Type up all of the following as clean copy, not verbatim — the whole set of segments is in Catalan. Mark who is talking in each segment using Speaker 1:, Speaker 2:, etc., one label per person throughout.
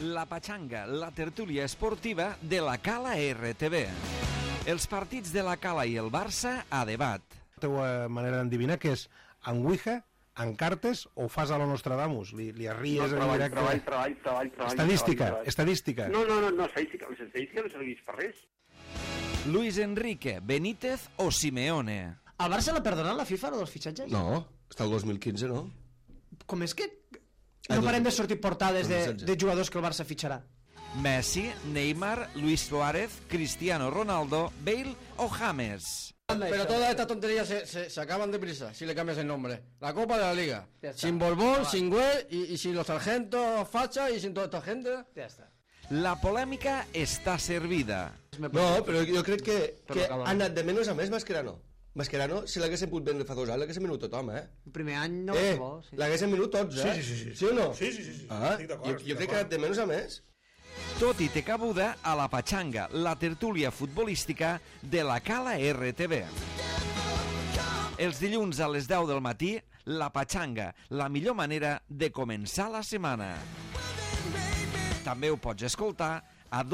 Speaker 1: La Pachanga, la tertúlia esportiva de la Cala RTV. Els partits de la Cala i el Barça a debat.
Speaker 2: La teva manera d'endevinar que és en Ouija, en cartes o fas a lo Nostradamus? Li arries en directe?
Speaker 3: Treball.
Speaker 2: Estadística.
Speaker 3: No, estadística. L'estadística no serveix per res.
Speaker 1: Luis Enrique, Benítez o Simeone?
Speaker 4: Al Barça l'ha perdonat la FIFA, dels fitxatges?
Speaker 5: No, està el 2015, no?
Speaker 4: Com és que no parem de sortir portades de jugadors que el Barça fitxarà?
Speaker 1: Messi, Neymar, Luis Suárez, Cristiano Ronaldo, Bale o James?
Speaker 6: Pero todas estas tonterías se acaban deprisa si le cambias el nombre. La Copa de la Liga. Sin Borbón, sin Güell y sin los sargentos facha y sin toda esta gente.
Speaker 4: Ja està.
Speaker 1: La polèmica està servida.
Speaker 5: No, però jo crec que ha anat de menys a més Mascherano. Mascherano, si l'haguessin pogut vendre fa 2 anys, l'haguessin venut tothom,
Speaker 4: El primer any no va ser bo. Sí.
Speaker 5: L'haguessin venut tots,
Speaker 2: Sí.
Speaker 5: Sí o no?
Speaker 2: Sí.
Speaker 5: Jo crec que ha anat de menys a més.
Speaker 1: Tot i té cabuda a la Pachanga, la tertúlia futbolística de la Cala RTV. Els dilluns a les 10 del matí, la Pachanga, la millor manera de començar la setmana. També ho pots escoltar a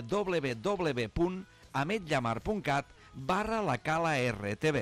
Speaker 1: www.ametllamar.cat/la Cala RTV.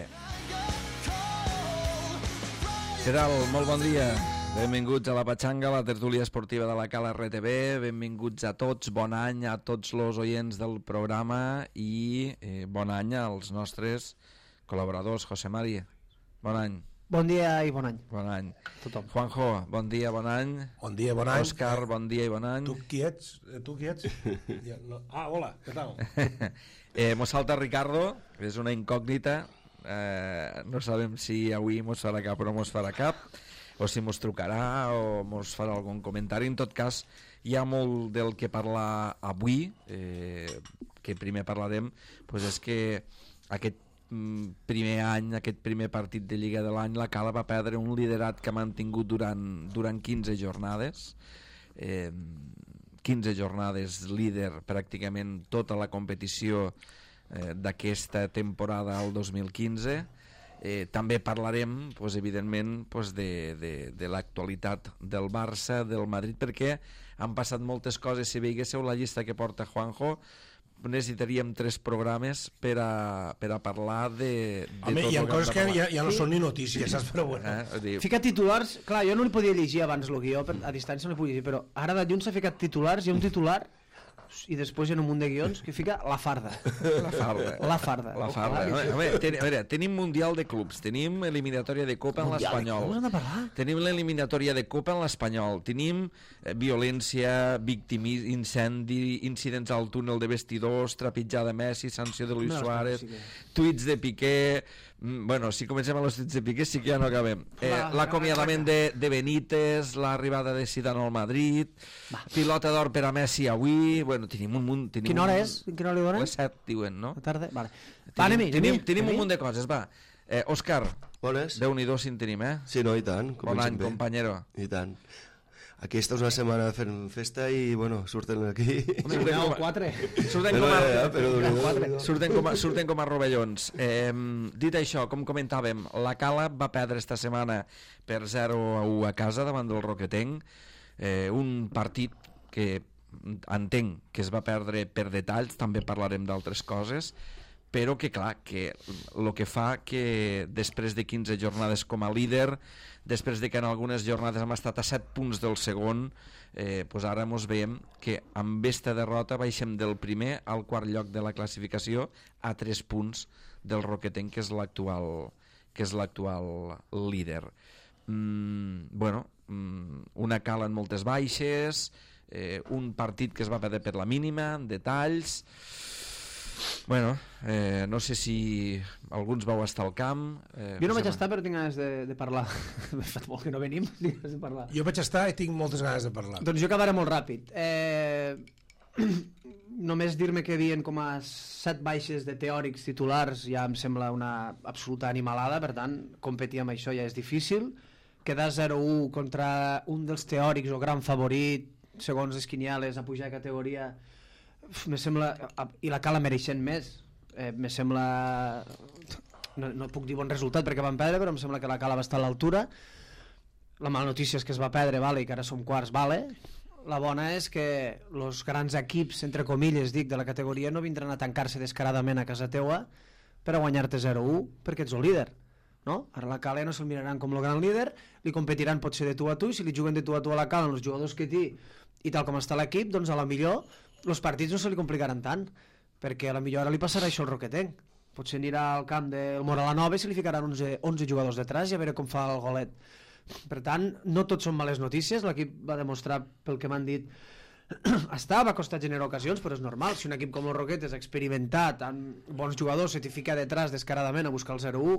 Speaker 1: Què tal? Molt bon dia. Benvinguts a la Pachanga, la tertúlia esportiva de la Cala RTV. Benvinguts a tots, bon any a tots els oients del programa i bon any als nostres col·laboradors. José Mari, bon any.
Speaker 4: Bon dia i bon any.
Speaker 1: Bon any.
Speaker 4: Tothom.
Speaker 1: Juanjo, bon dia, bon any.
Speaker 2: Bon dia, bon any.
Speaker 1: Òscar, bon dia i bon any.
Speaker 2: Tu qui ets? Hola, què tal?
Speaker 1: Mos salta Ricardo, que és una incògnita. No sabem si avui mos farà cap o no mos farà cap, o si mos trucarà o mos farà algun comentari. En tot cas, hi ha molt del que parlar avui, que primer parlarem, és que aquest primer any, aquest primer partit de Lliga de l'any, la Cala va perdre un liderat que ha mantingut durant 15 jornades. 15 jornades líder pràcticament tota la competició d'aquesta temporada al 2015. També parlarem evidentment de l'actualitat del Barça, del Madrid, perquè han passat moltes coses. Si veiéssiu la llista que porta Juanjo, necessitaríem 3 programes per a parlar de
Speaker 2: home,
Speaker 1: tot.
Speaker 2: Hi ha coses que ja no són ni notícies, saps? Però bueno.
Speaker 4: Fica titulars, clar, jo no li podia llegir abans el guió, a distància no li podia llegir, però ara de lluny s'ha ficat titulars, hi ha un titular i després hi ha un munt de guions que fica la farda. La farda.
Speaker 1: A veure, tenim Mundial de Clubs, tenim eliminatòria de Copa en l'Espanyol, tenim l'eliminatòria de Copa en l'Espanyol, tenim violència, incendi, incidents al túnel de vestidors, trepitjada Messi, sanció de Luis Suárez, tuits de Piqué. Bueno, si comencem a los tuits de Piqué sí que ja no acabem. L'acomiadament de Benítez, l'arribada de Zidane al Madrid, pilota d'or per a Messi avui. Bueno, tenim un munt.
Speaker 4: Quina hora és? Quina hora li donen?
Speaker 1: Les 7, diuen, no?
Speaker 4: A tarda? Vale.
Speaker 1: Tenim un munt de coses, va. Òscar,
Speaker 5: Bones.
Speaker 1: Déu-n'hi-do si en tenim,
Speaker 5: Sí, no, i tant.
Speaker 1: Bon any, companyero.
Speaker 5: I tant. Aquesta és una setmana fent festa i, bueno, surten aquí...
Speaker 1: Surten com a rovellons. Dit això, com comentàvem, la Cala va perdre esta setmana per 0-1 a casa davant del Roquetenc. Un partit que entenc que es va perdre per detalls, també parlarem d'altres coses, però que clar, que el que fa que després de 15 jornades com a líder, després de que en algunes jornades hem estat a 7 punts del segon, ara mos veiem que amb esta derrota baixem del primer al quart lloc de la classificació a 3 punts del Roquetenc, que és l'actual líder. Una Cala en moltes baixes, un partit que es va perdre per la mínima, en detalls. No sé si alguns vau estar al camp.
Speaker 4: Jo no vaig estar, però tinc ganes de parlar. M'ha fet molt que no venim, tinc ganes de parlar.
Speaker 2: Jo vaig estar i tinc moltes ganes de parlar.
Speaker 4: Doncs jo acabaré molt ràpid. Només dir-me que havien com a 7 baixes de teòrics titulars ja em sembla una absoluta animalada, per tant, competir amb això ja és difícil. Quedar 0-1 contra un dels teòrics o gran favorit, segons les quinieles, a pujar a categoria, me sembla, i la Cala mereixent més, me sembla, no puc dir bon resultat perquè van perdre, però em sembla que la Cala va estar a l'altura. La mala notícia és que es va perdre, vale, i que ara som quarts, vale. la bona és que els grans equips, entre comilles, dic, de la categoria no vindran a tancar-se descaradament a casa teua per a guanyar-te 0-1 perquè ets el líder, no? Ara la Cala no se'l miraran com el gran líder, li competiran potser de tu a tu, i si li juguen de tu a la Cala amb els jugadors que té i tal com està l'equip, doncs a la millor els partits no se li complicaran tant, perquè a la millor ara li passarà això al Roquetenc. Potser anirà al camp del Moralanova i se li ficaran 11 jugadors detrás i a veure com fa el golet. Per tant, no tot són males notícies, l'equip va demostrar, pel que m'han dit, va costar generar ocasions, però és normal, si un equip com el Roquetes experimentat, amb bons jugadors, se t'hi fica detrás descaradament a buscar el 0-1,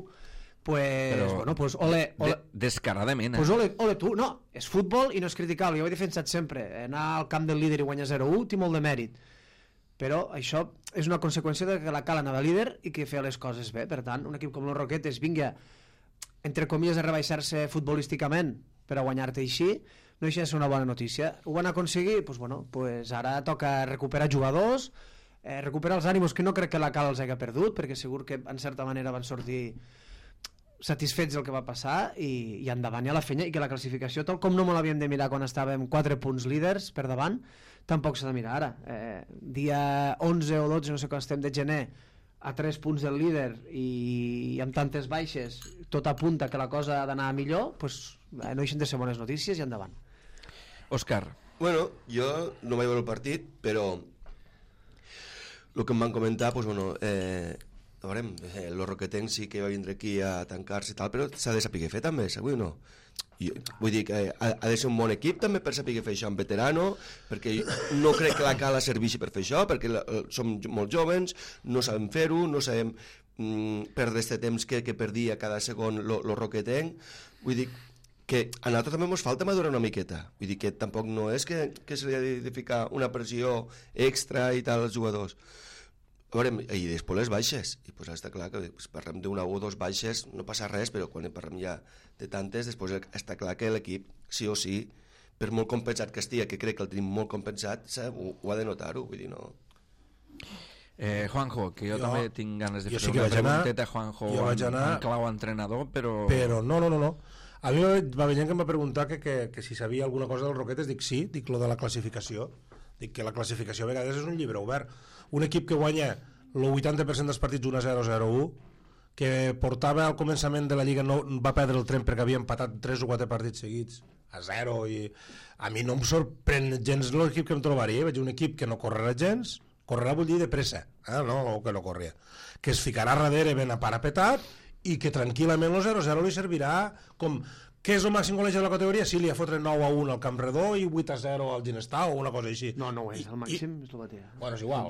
Speaker 4: pues ole,
Speaker 1: descaradament,
Speaker 4: pues ole tu, no, és futbol i no és criticable, jo ho he defensat sempre, anar al camp del líder i guanyar 0-1 té molt de mèrit, però això és una conseqüència de que la Cala anava líder i que feia les coses bé. Per tant, un equip com el Roquetes vingui entre comilles a rebaixar-se futbolísticament per a guanyar-te així, no deixa de ser una bona notícia. Ho van aconseguir? Pues ara toca recuperar jugadors, recuperar els ànims, que no crec que la Cala els hagi perdut, perquè segur que en certa manera van sortir satisfets del que va passar i endavant ja la feina, i que la classificació, tal com no me l'havíem de mirar quan estàvem 4 punts líders per davant, tampoc s'ha de mirar ara. Dia 11 o 12, no sé quan estem, de gener, a 3 punts del líder i amb tantes baixes, tot apunta que la cosa ha d'anar millor, pues, no deixen de ser bones notícies i endavant.
Speaker 1: Òscar.
Speaker 5: Bueno, jo no vaig veure el partit, però el que em van comentar, pues, bueno, veurem, el Roquetenc sí que va vindre aquí a tancar-se i tal, però s'ha de saber fer també, avui o no? Vull dir que ha de ser un bon equip també per saber fer això en veterano, perquè no crec que la Cala serveixi per fer això, perquè som molt joves, no sabem fer-ho, no sabem perdre aquest temps que perdia cada segon el Roquetenc. Vull dir que a nosaltres també ens falta madurar una miqueta, vull dir que tampoc no és que se li ha de ficar una pressió extra i tal als jugadors. Veurem, i després les baixes, i pues està clar que parlem d'una o dos baixes, no passa res, però quan parlem ja de tantes, després està clar que l'equip, sí o sí, per molt compensat que estigui, que crec que el tenim molt compensat, ho ha de notar-ho, vull dir, no...
Speaker 1: Juanjo, que jo també tinc ganes de fer una pregunteta a Juanjo en clau entrenador, però...
Speaker 2: Però no. A mi va venir que em va preguntar que si sabia alguna cosa del Roquetes, dic sí, dic lo de la classificació, dic que la classificació a vegades és un llibre obert. Un equip que guanya el 80% dels partits 1-0, 0-1, que portava al començament de la Lliga, no va perdre el tren perquè havia empatat 3 o 4 partits seguits a 0, i a mi no em sorprèn gens l'equip que em trobaria. Veig un equip que no correrà gens, correrà vull dir de pressa, no que no corria, que es ficarà darrere ben aparapetat i que tranquil·lament el 0-0 li servirà com... Què és el màxim golejador de la categoria? Sí, li ha fotre 9-1 al Camp Redó i 8-0 al Ginestar o una cosa així.
Speaker 4: No ho és, el màxim és el batea.
Speaker 2: Bueno, és igual.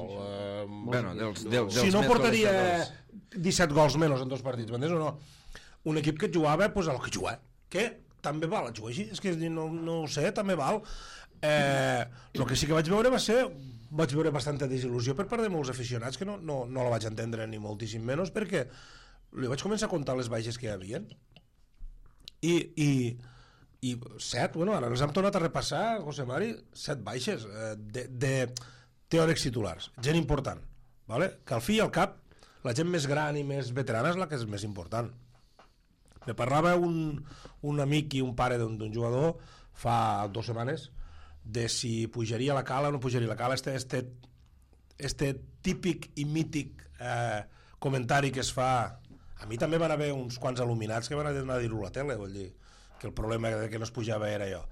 Speaker 1: Dels
Speaker 2: si no portaria 17 gols menys en 2 partits, m'entens o no? Un equip que jugava, doncs el que juga, que també val, jugar així, és que no ho sé, també val. El que sí que vaig veure vaig veure bastanta desil·lusió per part de molts aficionats, que no la vaig entendre ni moltíssim menys, perquè li vaig començar a comptar les baixes que hi havia. I 7, bueno, ara ens hem tornat a repassar, José Mari, 7 baixes de teòrics titulars, gent important, vale? Que al fi i al cap la gent més gran i més veterana és la que és més important. Me parlava un amic i un pare d'un jugador fa 2 setmanes de si pujaria la Cala o no pujaria la Cala, este típic i mític comentari que es fa. A mi també van haver uns quants il·luminats que van anar a dir-ho a la tele, vull dir que el problema de que no es pujava era jo.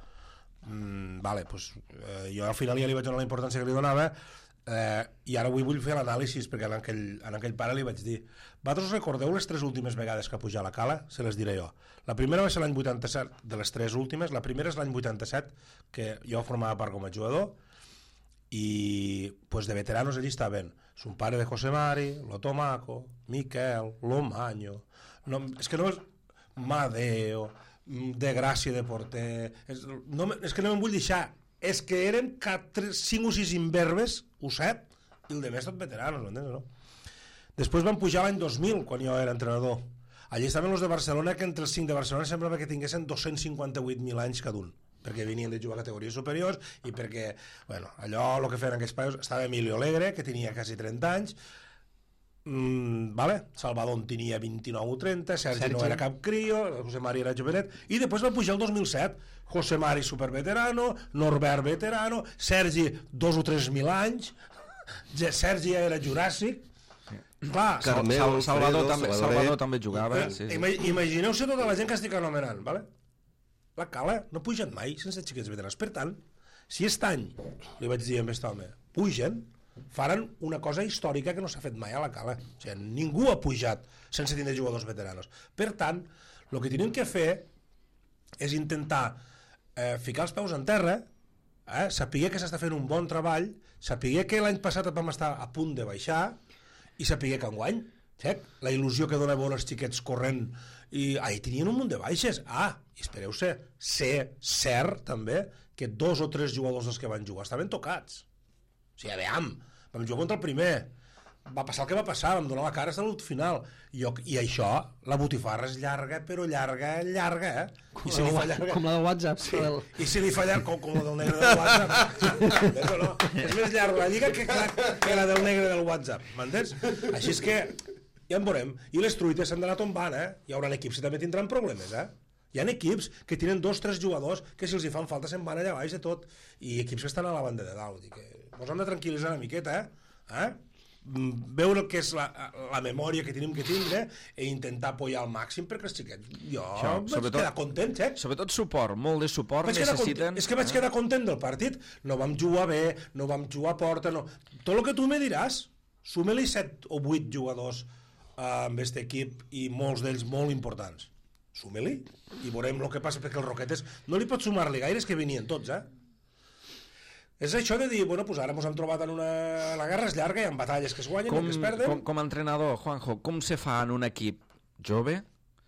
Speaker 2: Jo al final ja li vaig donar la importància que li donava, i ara avui vull fer l'anàlisi, perquè en aquell pare li vaig dir: vosaltres recordeu les 3 últimes vegades que ha pujat la Cala? Se les diré jo. La primera va ser l'any 87, de les 3 últimes, la primera és l'any 87, que jo formava part com a jugador, i pues, de veteranos allí estaven son pare de José Mari, lo Tomaco, Miquel, Lomaño, és que no és Madeo, de Gràcia de porter, és que no me'n vull deixar, és que eren 5 o 6 imberbes, o 7, i el de més tot veteranos, m'entens, no? Després van pujar l'any 2000, quan jo era entrenador. Allí estaven els de Barcelona, que entre els 5 de Barcelona semblava que tinguessin 258.000 anys cada un, perquè venien de jugar a categories superiors i perquè, bueno, allò, el que feien aquells països, estava Emilio Alegre, que tenia quasi 30 anys, Vale? Salvador en tenia 29 o 30, Sergi no era cap crio, José Mari era jovenet, i després va pujar el 2007, José Mari superveterano, Norbert veterano, Sergi 2 o 3.000 anys, Sergi ja era juràssic. Clar,
Speaker 5: Carmel,
Speaker 1: Salvador també jugava.
Speaker 2: Imagineu-se tota la gent que estic anomenant, vale? La Cala no ha pujat mai sense xiquets veterans. Per tant, si aquest any, li vaig dir a aquest home, pugen, faran una cosa històrica que no s'ha fet mai a la Cala. O sigui, ningú ha pujat sense tindre jugadors veteranos. Per tant, el que tenim que fer és intentar ficar els peus en terra, saber que s'està fent un bon treball, saber que l'any passat vam estar a punt de baixar i saber que enguany la il·lusió que dona veure els xiquets corrent i tenien un munt de baixes. I espereu-se, ser cert també que 2 o 3 jugadors dels que van jugar estaven tocats. O sigui, aviam, vam jugar contra el primer, va passar el que va passar, vam donar la cara fins a l'últim final, i això, la botifarra és llarga, però llarga,
Speaker 4: com la del WhatsApp.
Speaker 2: Sí. I si li falla, com la del negre del WhatsApp. No. És més llarga la lliga que la del negre del WhatsApp, m'entens? Així és que ja en veurem. I les truites s'han d'anar tombant, Hi haurà equips que també tindran problemes, Hi ha equips que tenen 2 o 3 jugadors que si els hi fan falta se'n van allà baix de tot, i equips que estan a la banda de dalt. Vull dir que ens hem de tranquil·litzar una miqueta, veure el que és la memòria que tenim que tindre i intentar apoyar al màxim perquè els xiquets, jo vaig quedar content,
Speaker 1: sobretot suport, molt de suport necessiten.
Speaker 2: És que vaig quedar content del partit, no vam jugar bé, no vam jugar a porta, no. Tot el que tu me diràs, sume-li 7 o 8 jugadors amb aquest equip i molts d'ells molt importants, sume-li i veurem el que passa, perquè els Roquetes no li pot sumar-li gaire, és que venien tots, És això de dir, bueno, pues ara ens hem trobat en la guerra és llarga, hi ha batalles que es guanyen i que es perden.
Speaker 1: Com a entrenador, Juanjo, com se fa en un equip jove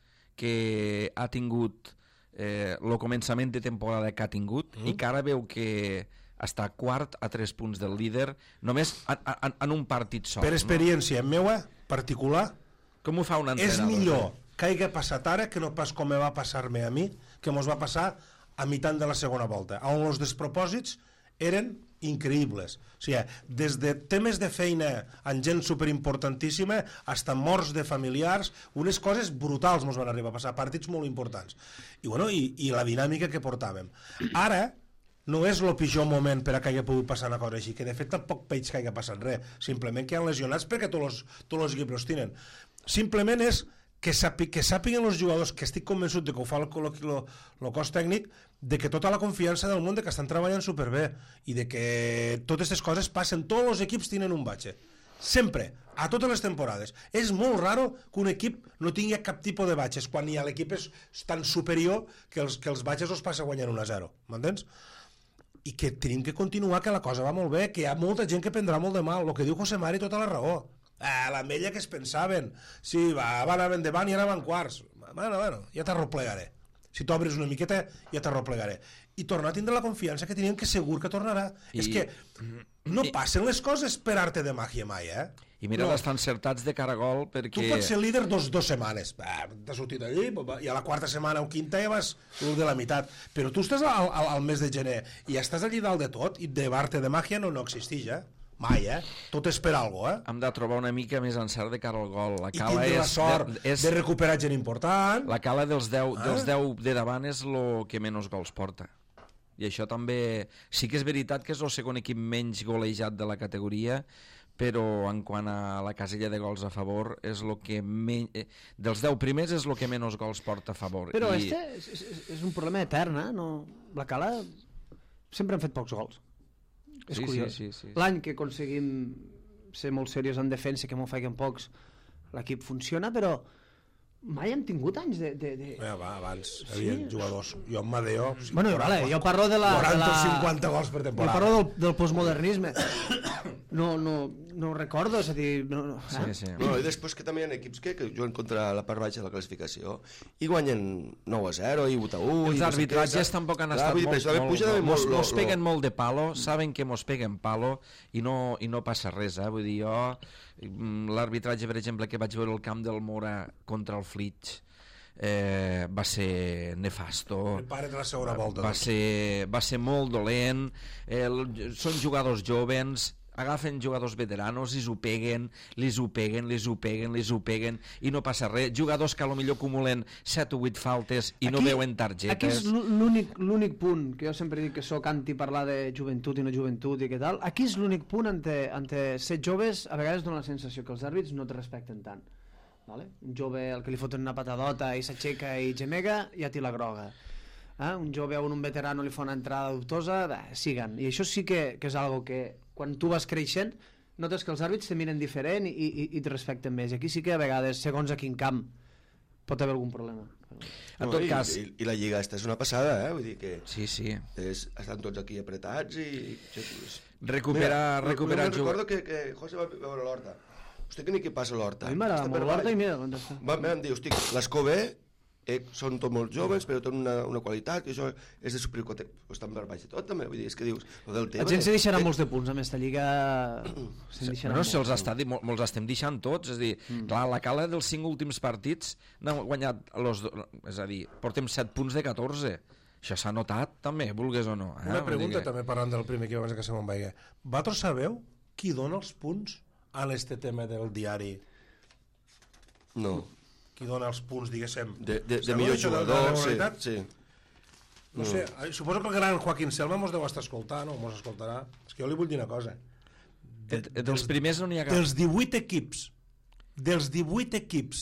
Speaker 1: que ha tingut el començament de temporada que ha tingut i que ara veu que està quart a 3 punts del líder només en un partit sol?
Speaker 2: Per experiència meua, particular,
Speaker 1: com ho fa un entrenador?
Speaker 2: És millor que hagi passat ara que no pas com me va passar-me a mi, que mos va passar a meitat de la segona volta, on els despropòsits eren increïbles. O sigui, des de temes de feina amb gent superimportantíssima fins a morts de familiars, unes coses brutals ens van arribar a passar, partits molt importants. I, bueno, i la dinàmica que portàvem. Ara no és el pitjor moment per a que hagi pogut passar una cosa així, que de fet tampoc veig que hagi passat res, simplement que hi ha lesionats perquè tots els equips els tenen. Simplement és que sàpiguen els jugadors, que estic convençut de que ho fa el cos tècnic, de que tota la confiança del món, de que estan treballant superbé i de que totes aquestes coses passen, tots els equips tenen un batxe, sempre, a totes les temporades. És molt raro que un equip no tingui cap tipus de batxes quan l'equip és tan superior que els batxes els passa guanyant 1-0, m'entens? I que tenim que continuar, que la cosa va molt bé, que hi ha molta gent que prendrà molt de mal, el que diu José Mari tota la raó. La mella que es pensaven, sí, van anar endavant i ara van quarts, bueno, ja t'arroplegaré, si t'obres una miqueta ja t'arroplegaré, i tornar a tindre la confiança que tenien, que segur que tornarà. És que no passen les coses per arte de màgia mai,
Speaker 1: i mira, estan encertats de cara a gol, perquè
Speaker 2: tu pots ser líder 2 setmanes, t'has sortit allí i a la 4ª setmana o 5ª ja vas de la meitat, però tu estàs al mes de gener i estàs allí dalt de tot, i de arte de màgia no existeix, mai, tot és per alguna cosa,
Speaker 1: Hem de trobar una mica més encert de cara al gol. La
Speaker 2: i
Speaker 1: Cala
Speaker 2: tindre la sort de recuperar gent important.
Speaker 1: La Cala dels 10 de davant és el que menys gols porta. I això també... Sí que és veritat que és el segon equip menys golejat de la categoria, però en quant a la casella de gols a favor, és el que dels 10 primers és el que menys gols porta a favor.
Speaker 4: Però és un problema etern, no? La Cala sempre han fet pocs gols. És curiós. Sí. L'any que aconseguim ser molt seriós en defensa, que m'ho feien pocs, l'equip funciona, però mai hem tingut anys de...
Speaker 2: Abans hi havia jugadors, jo amb Madeo...
Speaker 4: Bueno, vale, jo parlo de la...
Speaker 2: 40 o 50 gols per temporada.
Speaker 4: Jo parlo del postmodernisme. No recordo, és a dir...
Speaker 1: Sí.
Speaker 5: No, i després que també hi ha equips que juguen contra la part baixa de la classificació i guanyen 9-0 i 8-1.
Speaker 1: Els arbitratges tampoc han estat molt... Mos peguen molt de palo, saben que mos peguen palo i no passa res, vull dir, jo... L'arbitratge, per exemple, que vaig veure al camp del Mora contra el Flix va ser nefasto.
Speaker 2: El pare de la segona volta.
Speaker 1: Va ser molt dolent. Són jugadors jovens, agafen jugadors veteranos i s'ho peguen, li ho peguen i no passa res. Jugadors que potser acumulen 7 o 8 faltes i no veuen targetes.
Speaker 4: Aquí és l'únic punt, que jo sempre dic que sóc anti parlar de joventut i no joventut i què tal, aquí és l'únic punt ante ser joves, a vegades dona la sensació que els àrbits no et respecten tant. Vale? Un jove al que li foten una patadota i s'aixeca i gemega, ja té la groga. Un jove o un veterano li fa una entrada dubtosa, siguen. I això sí que és algo que quan tu vas creixent notes que els àrbits te miren diferent i te respecten més. I aquí sí que a vegades, segons a quin camp, pot haver algun problema.
Speaker 1: En tot cas...
Speaker 5: I la lliga esta és una passada, vull dir que...
Speaker 1: Sí.
Speaker 5: Estan tots aquí apretats i...
Speaker 1: Recuperar el jugador.
Speaker 5: Recordo que José va veure l'Horta. Hosti, que ni què passa a l'Horta.
Speaker 4: A mi m'agrada molt l'Horta i mira on està.
Speaker 5: Vam dir, hosti, l'Escobé són tots molt joves però tenen una qualitat que això és de supercote, estan per baix de tot també, vull dir, és que dius la
Speaker 4: gent se deixarà molts de punts amb aquesta lliga
Speaker 1: se'ls està molts estem deixant tots, és a dir, clar, la Cala dels 5 últims partits n'ha guanyat és a dir, portem 7 punts de 14, això s'ha notat també, vulgues o no.
Speaker 2: Una pregunta també parlant del primer equip abans que se me'n vagi. Vosaltres sabeu qui dona els punts a este tema del diari?
Speaker 5: No.
Speaker 2: Qui dona els punts, diguéssim,
Speaker 5: de millor jugador, sí.
Speaker 2: No sé, suposo que el gran Joaquín Selma mos deu estar escoltant o mos escoltarà. És que jo li vull dir una cosa.
Speaker 1: Dels primers no n'hi ha cap.
Speaker 2: Dels 18 equips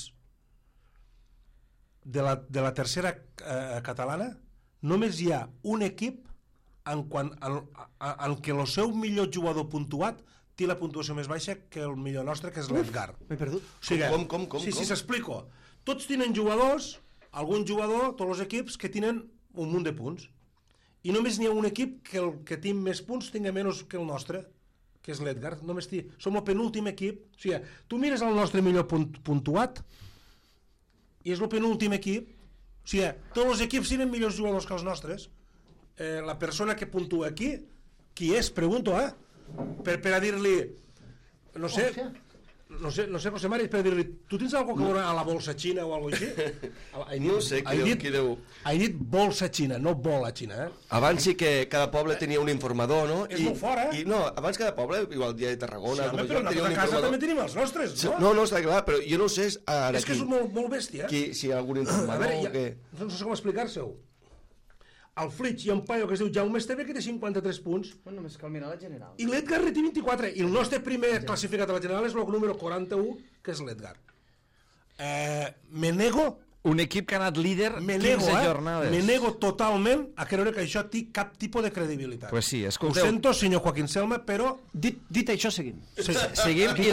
Speaker 2: de la tercera catalana, només hi ha un equip en què el seu millor jugador puntuat té la puntuació més baixa que el millor nostre, que és l'Edgar.
Speaker 4: M'he perdut.
Speaker 2: O sigui,
Speaker 5: com?
Speaker 2: Sí, s'explico. Tots tenen jugadors, algun jugador, tots els equips, que tenen un munt de punts. I només n'hi ha un equip que el que té més punts tinga menys que el nostre, que és l'Edgar. Som el penúltim equip. O sigui, tu mires el nostre millor puntuat i és el penúltim equip. O sigui, tots els equips tenen millors jugadors que els nostres. La persona que puntua aquí, qui és? Pregunto, per a dir-li, no sé, José Mari, per dir-li, tu tens alguna cosa a veure a la bolsa xina o alguna cosa així?
Speaker 5: No sé, qui deu...
Speaker 2: He dit bolsa xina, no bola xina,
Speaker 5: Abans sí que cada poble tenia un informador, no?
Speaker 2: És molt fort,
Speaker 5: I no, abans cada poble, igual el dia de Tarragona...
Speaker 2: Sí, però nosaltres a casa també tenim els nostres,
Speaker 5: no? No, està clar, però jo no sé...
Speaker 2: És que és molt bèstia.
Speaker 5: Si hi ha algun informador o què...
Speaker 2: No sé com explicar-se-ho. Al Flitx hi ha un paio que es diu Jaume Esteve que té 53 punts.
Speaker 4: Bueno, només cal mirar la general.
Speaker 2: I l'Edgar té 24. I el nostre primer classificat a la general és el número 41, que és l'Edgar. Me nego...
Speaker 1: Un equip que ha anat líder 15 jornades.
Speaker 2: Me nego totalment a creure que això té cap tipus de credibilitat.
Speaker 1: Pues sí, escolteu...
Speaker 2: Ho sento, senyor Joaquín Selma, però...
Speaker 4: Dit això, seguim.
Speaker 1: Seguim i...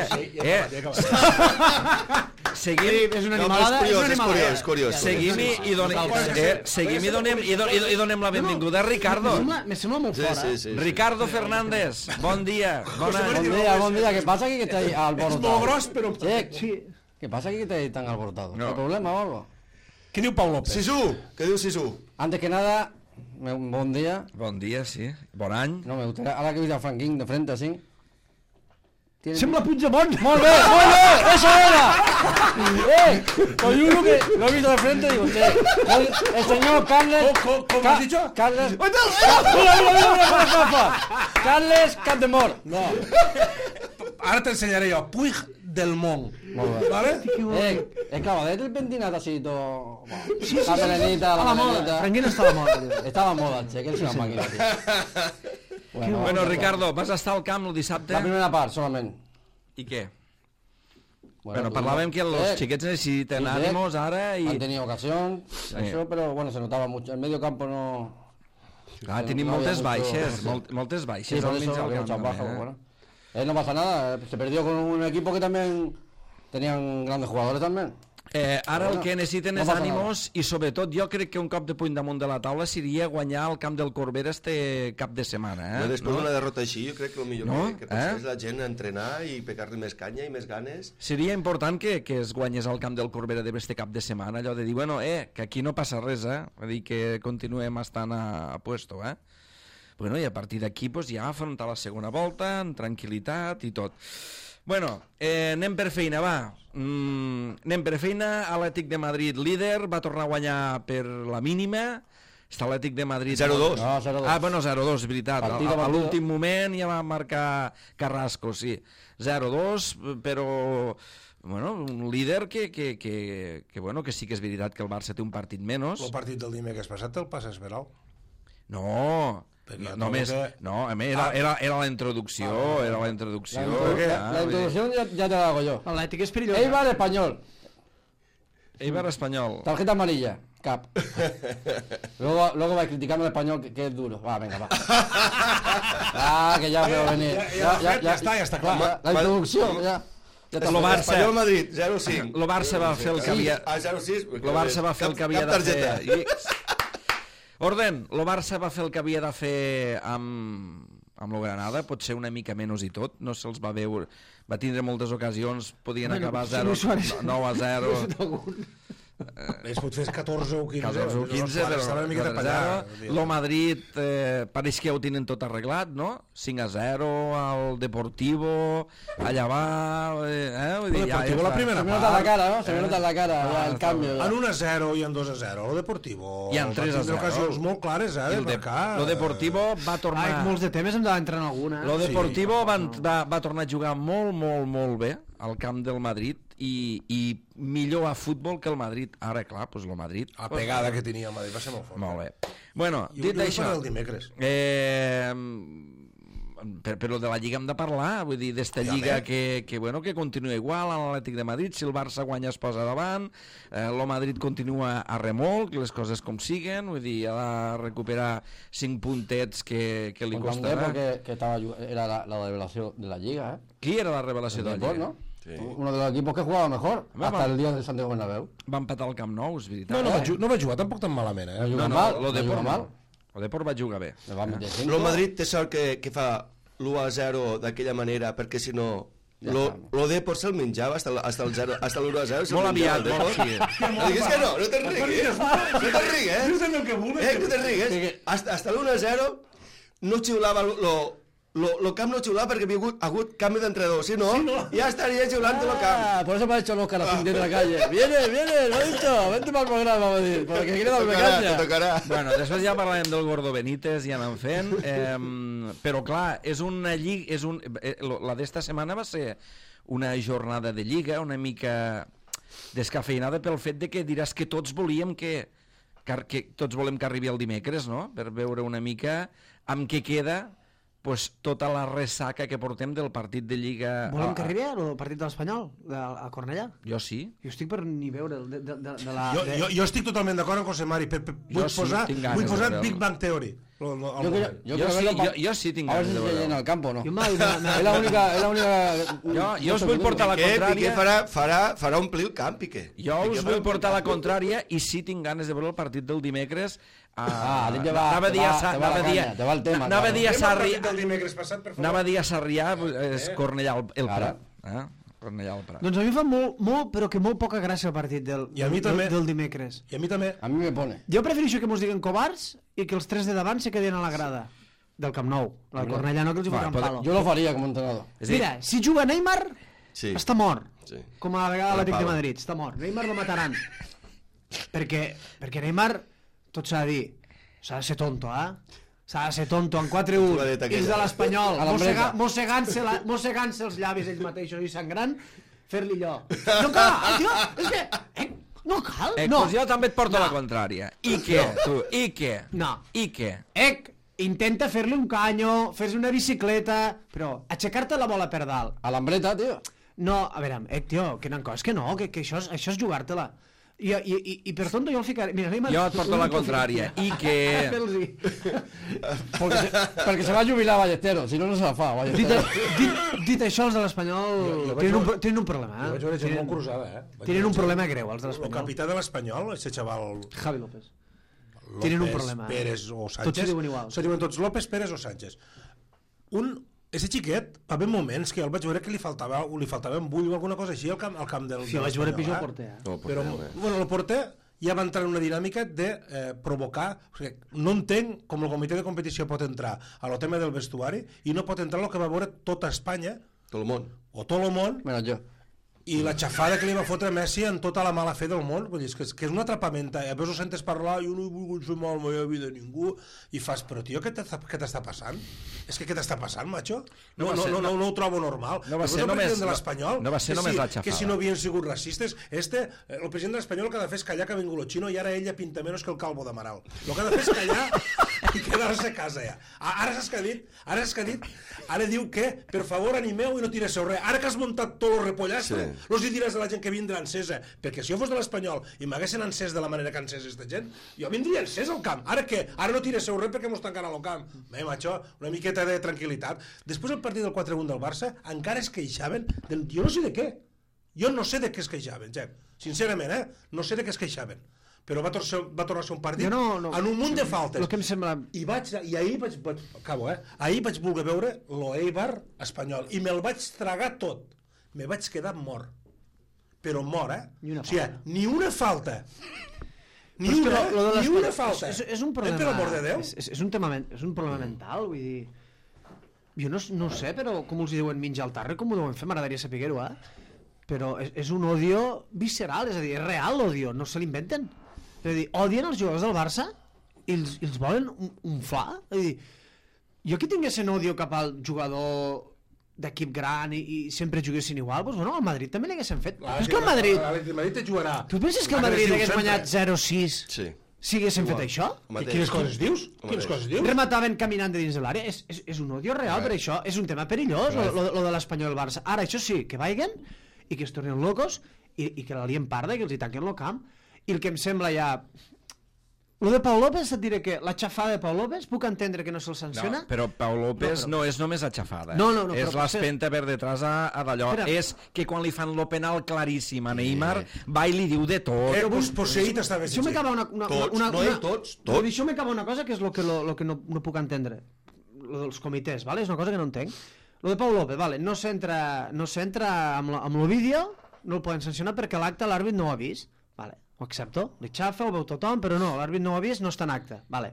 Speaker 4: Seguim, és una animalada.
Speaker 5: És curiós.
Speaker 1: Seguim i donem la benvinguda a Ricardo.
Speaker 4: Me sembla molt fort,
Speaker 1: Ricardo Fernández, bon dia.
Speaker 7: Bon dia. ¿Qué pasa aquí que está ahí alborotado?
Speaker 2: És molt gros, però...
Speaker 7: Sí. ¿Qué pasa aquí que está ahí tan alborotado?
Speaker 1: No.
Speaker 7: ¿Hay problema o algo?
Speaker 2: Què diu Pau López?
Speaker 5: Sisu, què diu Sisu?
Speaker 7: Antes que nada, bon día.
Speaker 1: Bon dia, sí. Bon any.
Speaker 7: No, me gustaría, ahora que he visto a Franquín de frente así.
Speaker 4: Sembla Puigdemont.
Speaker 7: ¡Muy bien! ¡Eso era! Con uno que lo he visto de frente digo, el señor Carles...
Speaker 2: ¿Cómo has dicho?
Speaker 7: Carles... Carles Capdemort. No.
Speaker 2: Ara t'ensenyaré jo. Puig del Mont. ¿Vale?
Speaker 7: Claro, desde el pentinat así todo... Sí, la melenita, la melenita...
Speaker 4: Franquín està a la moda.
Speaker 7: Estava a moda, que él es una máquina, tío.
Speaker 1: Bueno, Ricardo, vas estar al camp el dissabte?
Speaker 7: La primera part, solament.
Speaker 1: I què? Bueno, parlàvem que els xiquets necessiten ánimos ara i...
Speaker 7: Han tenido ocasión, això, però bueno, se notava mucho. El medio campo no...
Speaker 1: Tenim moltes baixes, moltes baixes.
Speaker 7: Sí, por eso había muchas bajas, bueno. No pasa nada, se perdió con un equipo que también tenían grandes jugadores también.
Speaker 1: Ara el que necessiten és ànimos i sobretot jo crec que un cop de puny damunt de la taula seria guanyar el camp del Corbera este cap de setmana.
Speaker 5: Després d'una derrota així jo crec que el millor que pot és la gent entrenar i pegar-li més canya i més ganes.
Speaker 1: Seria important que es guanyés al camp del Corbera este cap de setmana, allò de dir, bueno, que aquí no passa res, vull dir que continuem estant a puesto, Bueno, i a partir d'aquí pues, ja afrontar la segona volta amb tranquil·litat i tot. Bueno, anem per feina, va. Anem per feina. Atlètic de Madrid líder, va tornar a guanyar per la mínima, Està l'Atlètic de Madrid.
Speaker 5: 0-2.
Speaker 7: No, 0-2.
Speaker 1: Ah, bueno, 0-2, és veritat.
Speaker 7: Partido.
Speaker 1: A l'últim moment ja va marcar Carrasco, sí. 0-2, però... Bueno, un líder que sí que és veritat que el Barça té un partit menys.
Speaker 2: El partit del dimecres passat el passes per alt.
Speaker 1: No, només... No, a més, era la introducció, era la introducció.
Speaker 7: La introducción ya te la hago yo.
Speaker 4: L'Atlètic és perillós.
Speaker 7: Eibar español.
Speaker 1: Eibar espanyol.
Speaker 7: Tarjeta amarilla. Cap. Luego va a criticarme el español que es duro. Va, venga, va. Ah, que ya veo venir.
Speaker 2: Ja està clar.
Speaker 7: La introducció, ja.
Speaker 1: Lo Barça.
Speaker 5: Espanyol Madrid, 0-5.
Speaker 1: Lo Barça va fer el que havia...
Speaker 5: Ah, 0-6.
Speaker 1: Lo Barça va fer el que havia de fer... Orden, lo Barça va fer el que havia de fer amb lo Granada, pot ser una mica menys i tot, no se'ls va veure, va tindre moltes ocasions, podien acabar 9-0.
Speaker 2: Es pot fer 14 o 15.
Speaker 1: 14 o 15, però
Speaker 2: una mica de allà.
Speaker 1: lo Madrid pareix que ja ho tenen tot arreglat, no? 5-0 al Deportivo, allà va... Vull dir, ja
Speaker 2: Deportivo la primera
Speaker 7: Se me nota la cara, ¿no? Se me nota la cara, ya, el cambio.
Speaker 2: En 1-0 i en 2-0, el Deportivo.
Speaker 1: I en 3-0.
Speaker 2: Ocasions molt clares, de marcar.
Speaker 1: Lo Deportivo va tornar...
Speaker 4: Ai, molts de temes hem d'entrar en alguna.
Speaker 1: Lo Deportivo va tornar a jugar molt bé al camp del Madrid i millor a futbol que el Madrid. Ara, clar, doncs el Madrid...
Speaker 2: La pegada que tenia el Madrid va ser molt fort.
Speaker 1: Molt bé. Bueno, dit això...
Speaker 2: Jo el dimecres.
Speaker 1: Però de la Lliga hem de parlar, vull dir, d'esta Lliga que continua igual, a l'Atlètic de Madrid, si el Barça guanya es posa davant, el Madrid continua a remolc, les coses com siguen, vull dir, ha de recuperar 5 puntets que li costarà.
Speaker 7: Porque era la revelación de la Liga, ¿eh?
Speaker 1: Qui era la revelació de la Lliga?
Speaker 7: ¿No? Sí. Uno de los equipos que jugaba mejor hasta el día de Santiago Bernabéu.
Speaker 1: Va empatar al Camp Nou, és veritat.
Speaker 2: No va jugar tampoc tan malament, eh?
Speaker 1: Lo Depor va jugar bé.
Speaker 5: El Madrid té sort que fa l'1-0 d'aquella manera, perquè si no... Lo Depor se'l menjava hasta l'1-0.
Speaker 1: Molt aviat, molt aviat.
Speaker 5: Digues que no te'n rigues. No te'n rigues. No te'n rigues. Hasta l'1-0 no xiulava lo camp no xiulava perquè havia hagut canvi d'entrenador, si no, ja estaria xiulant lo camp.
Speaker 7: Por eso me ha dicho Oscar así de la calle. Viene, lo ha dicho, vente para el programa, va a decir, porque quiere darme caña.
Speaker 1: Bueno, després ja parlarem del Gordo Benítez, ja anem fent, però clar, és una lliga, la d'esta setmana va ser una jornada de lliga, una mica descafeinada pel fet de que diràs que tots volíem que tots volem que arribi el dimecres, no?, per veure una mica amb què queda pues, tota la ressaca que portem del partit de Lliga...
Speaker 4: Volem que arribi el partit de l'Espanyol, a Cornellà?
Speaker 1: Jo sí.
Speaker 4: Jo estic per ni veure
Speaker 2: Jo estic totalment d'acord amb José Mari. Vull posar Big Bang Theory.
Speaker 1: Jo sí tinc ganes de veure.
Speaker 7: A ver si se llena el campo, ¿no?
Speaker 4: Es
Speaker 7: la única...
Speaker 1: Jo us vull portar la contrària...
Speaker 5: Piqué farà omplir el camp, Piqué.
Speaker 1: Jo us vull portar la contrària i sí tinc ganes de veure el partit del dimecres.
Speaker 7: Anava
Speaker 1: a dir a Sarrià, és Cornellà el Prat. Cornellà al Prat.
Speaker 4: Doncs a mi fa molt, però que molt poca gràcia el partit del dimecres.
Speaker 2: I a mi també.
Speaker 7: A mi me pone.
Speaker 4: Jo prefereixo que mos diguen covards i que els 3 de davant se quedin a la grada del Camp Nou. La Cornellà no, que els hi fotran palo.
Speaker 7: Jo lo faria com a entrenador.
Speaker 4: Mira, si juga Neymar, està mort. Com a la vegada l'Atlètic de Madrid, està mort. Neymar lo mataran. Perquè Neymar, tot s'ha de dir, s'ha de ser tonto, S'ha de ser tonto, en 4-1, és de l'Espanyol, mossegant-se els llavis ells mateixos i sangrant, fer-li allò. No cal, tio, és que... No cal, no.
Speaker 1: Doncs jo també et porto la contrària. I què, tu? I què?
Speaker 4: No.
Speaker 1: I què?
Speaker 4: Intenta fer-li un canyo, fer-li una bicicleta, però aixecar-te la bola per dalt.
Speaker 7: A l'ambreta, tio.
Speaker 4: No, a veure, tio, que n'han coses que no, que això és jugar-te-la. I per tonto jo el ficaré... Mira,
Speaker 1: jo et porto la contrària. I que...
Speaker 7: Perquè se va jubilar Ballesteros, si no, no se la fa.
Speaker 4: Dit això, els de l'Espanyol tenen un problema.
Speaker 2: Jo vaig veure gent molt cruzada,
Speaker 4: Tenen un problema greu, els de l'Espanyol.
Speaker 2: El capità de l'Espanyol, aquest xaval...
Speaker 4: Javi López. Tenen un problema.
Speaker 2: Pérez o Sánchez.
Speaker 4: Tots se diuen igual.
Speaker 2: Se diuen tots López, Pérez o Sánchez. Ese xiquet, va haver moments que el vaig veure que li faltava un bull o alguna cosa així al camp del...
Speaker 4: Sí, el vaig veure pitjor el porter.
Speaker 2: Però, bueno, el porter ja va entrar en una dinàmica de provocar... O sigui, no entenc com el comitè de competició pot entrar a lo tema del vestuari i no pot entrar el que va veure tota Espanya...
Speaker 5: Tot el món.
Speaker 2: O tot el món...
Speaker 7: Menos jo.
Speaker 2: i la xafada que li va fotre Messi en tota la mala fe del món, vull dir, és que és un atrapament, a veure ho sentes parlar, jo no he volgut fer mal a la meva vida a ningú, i fas, però tio, què t'està passant? És que què t'està passant, macho? No ho trobo normal.
Speaker 1: No va ser només
Speaker 2: de l'Espanyol,
Speaker 1: la xafada.
Speaker 2: Que si no havien sigut racistes, el president de l'Espanyol que ha de fer és callar que ha vingut el xino i ara ella pinta menys que el calvo d'Amaral. El que ha de fer és callar i quedar-se a casa ja. Ara saps què ha dit? Ara diu que, per favor, animeu i no tiresseu res. Ara que has muntat tot el repollasso, los hi diràs a la gent que vindrà encesa, perquè si jo fos de l'Espanyol i m'haguessin encès de la manera que ha encès aquesta gent, jo vindria encès al camp. Ara què? Ara no tiresseu res perquè mos tancaran al camp. Macho, una miqueta de tranquil·litat. Després el partit del 4-1 del Barça encara es queixaven jo no sé de què. Jo no sé de què es queixaven, gent. Sincerament, no sé de què es queixaven. Però va tornar a ser un partit en un munt de faltes.
Speaker 4: El que em sembla...
Speaker 2: I ahir vaig voler veure l'Eibar espanyol i me'l vaig tragar tot. Me vaig quedar mort. Però mort, O sigui, ni una falta. Ni una falta.
Speaker 4: És un problema...
Speaker 2: Per l'amor de Déu.
Speaker 4: És un problema mental, vull dir... Jo no sé, però com els diuen menjar al tarre, com ho deuen fer, m'agradaria saber-ho, Però és un odio visceral, és a dir, és real l'odio, no se l'inventen. És a dir, odien els jugadors del Barça i els volen unflar. És a dir, jo que tinguessin odio cap al jugador d'equip gran i sempre juguessin igual, doncs bueno, al Madrid també l'haguessin fet. És que el
Speaker 2: Madrid te jugarà.
Speaker 4: Tu penses que el Madrid hagués guanyat 0-6 si haguessin fet això?
Speaker 2: Quines coses dius?
Speaker 4: Remataven caminant de dins de l'àrea. És un odio real per això. És un tema perillós, lo de l'Espanyol i el Barça. Ara, això sí, que vagin i que es tornin locos i que la lien parda i que els hi tanquen el camp. I el que em sembla ja... Lo de Pau López, et diré que la xafada de Pau López puc entendre que no se'l sanciona.
Speaker 1: No, però Pau López no és només la xafada.
Speaker 4: No,
Speaker 1: és l'espenta per detrás a d'allò. És que quan li fan lo penal claríssim a Neymar, va i li diu de tot.
Speaker 2: Posseït està bé.
Speaker 4: Això m'acaba
Speaker 5: Tots.
Speaker 4: Això m'acaba una cosa que és lo que no puc entendre. Lo dels comitès, vale? És una cosa que no entenc. Lo de Pau López, vale? No s'entra amb lo vídeo, no el poden sancionar perquè l'acte l'àrbit no ho ha vist. Vale, ho accepto, li xafa, ho veu tothom, però no, l'àrbit no ho ha vist, no està en acte. Vale.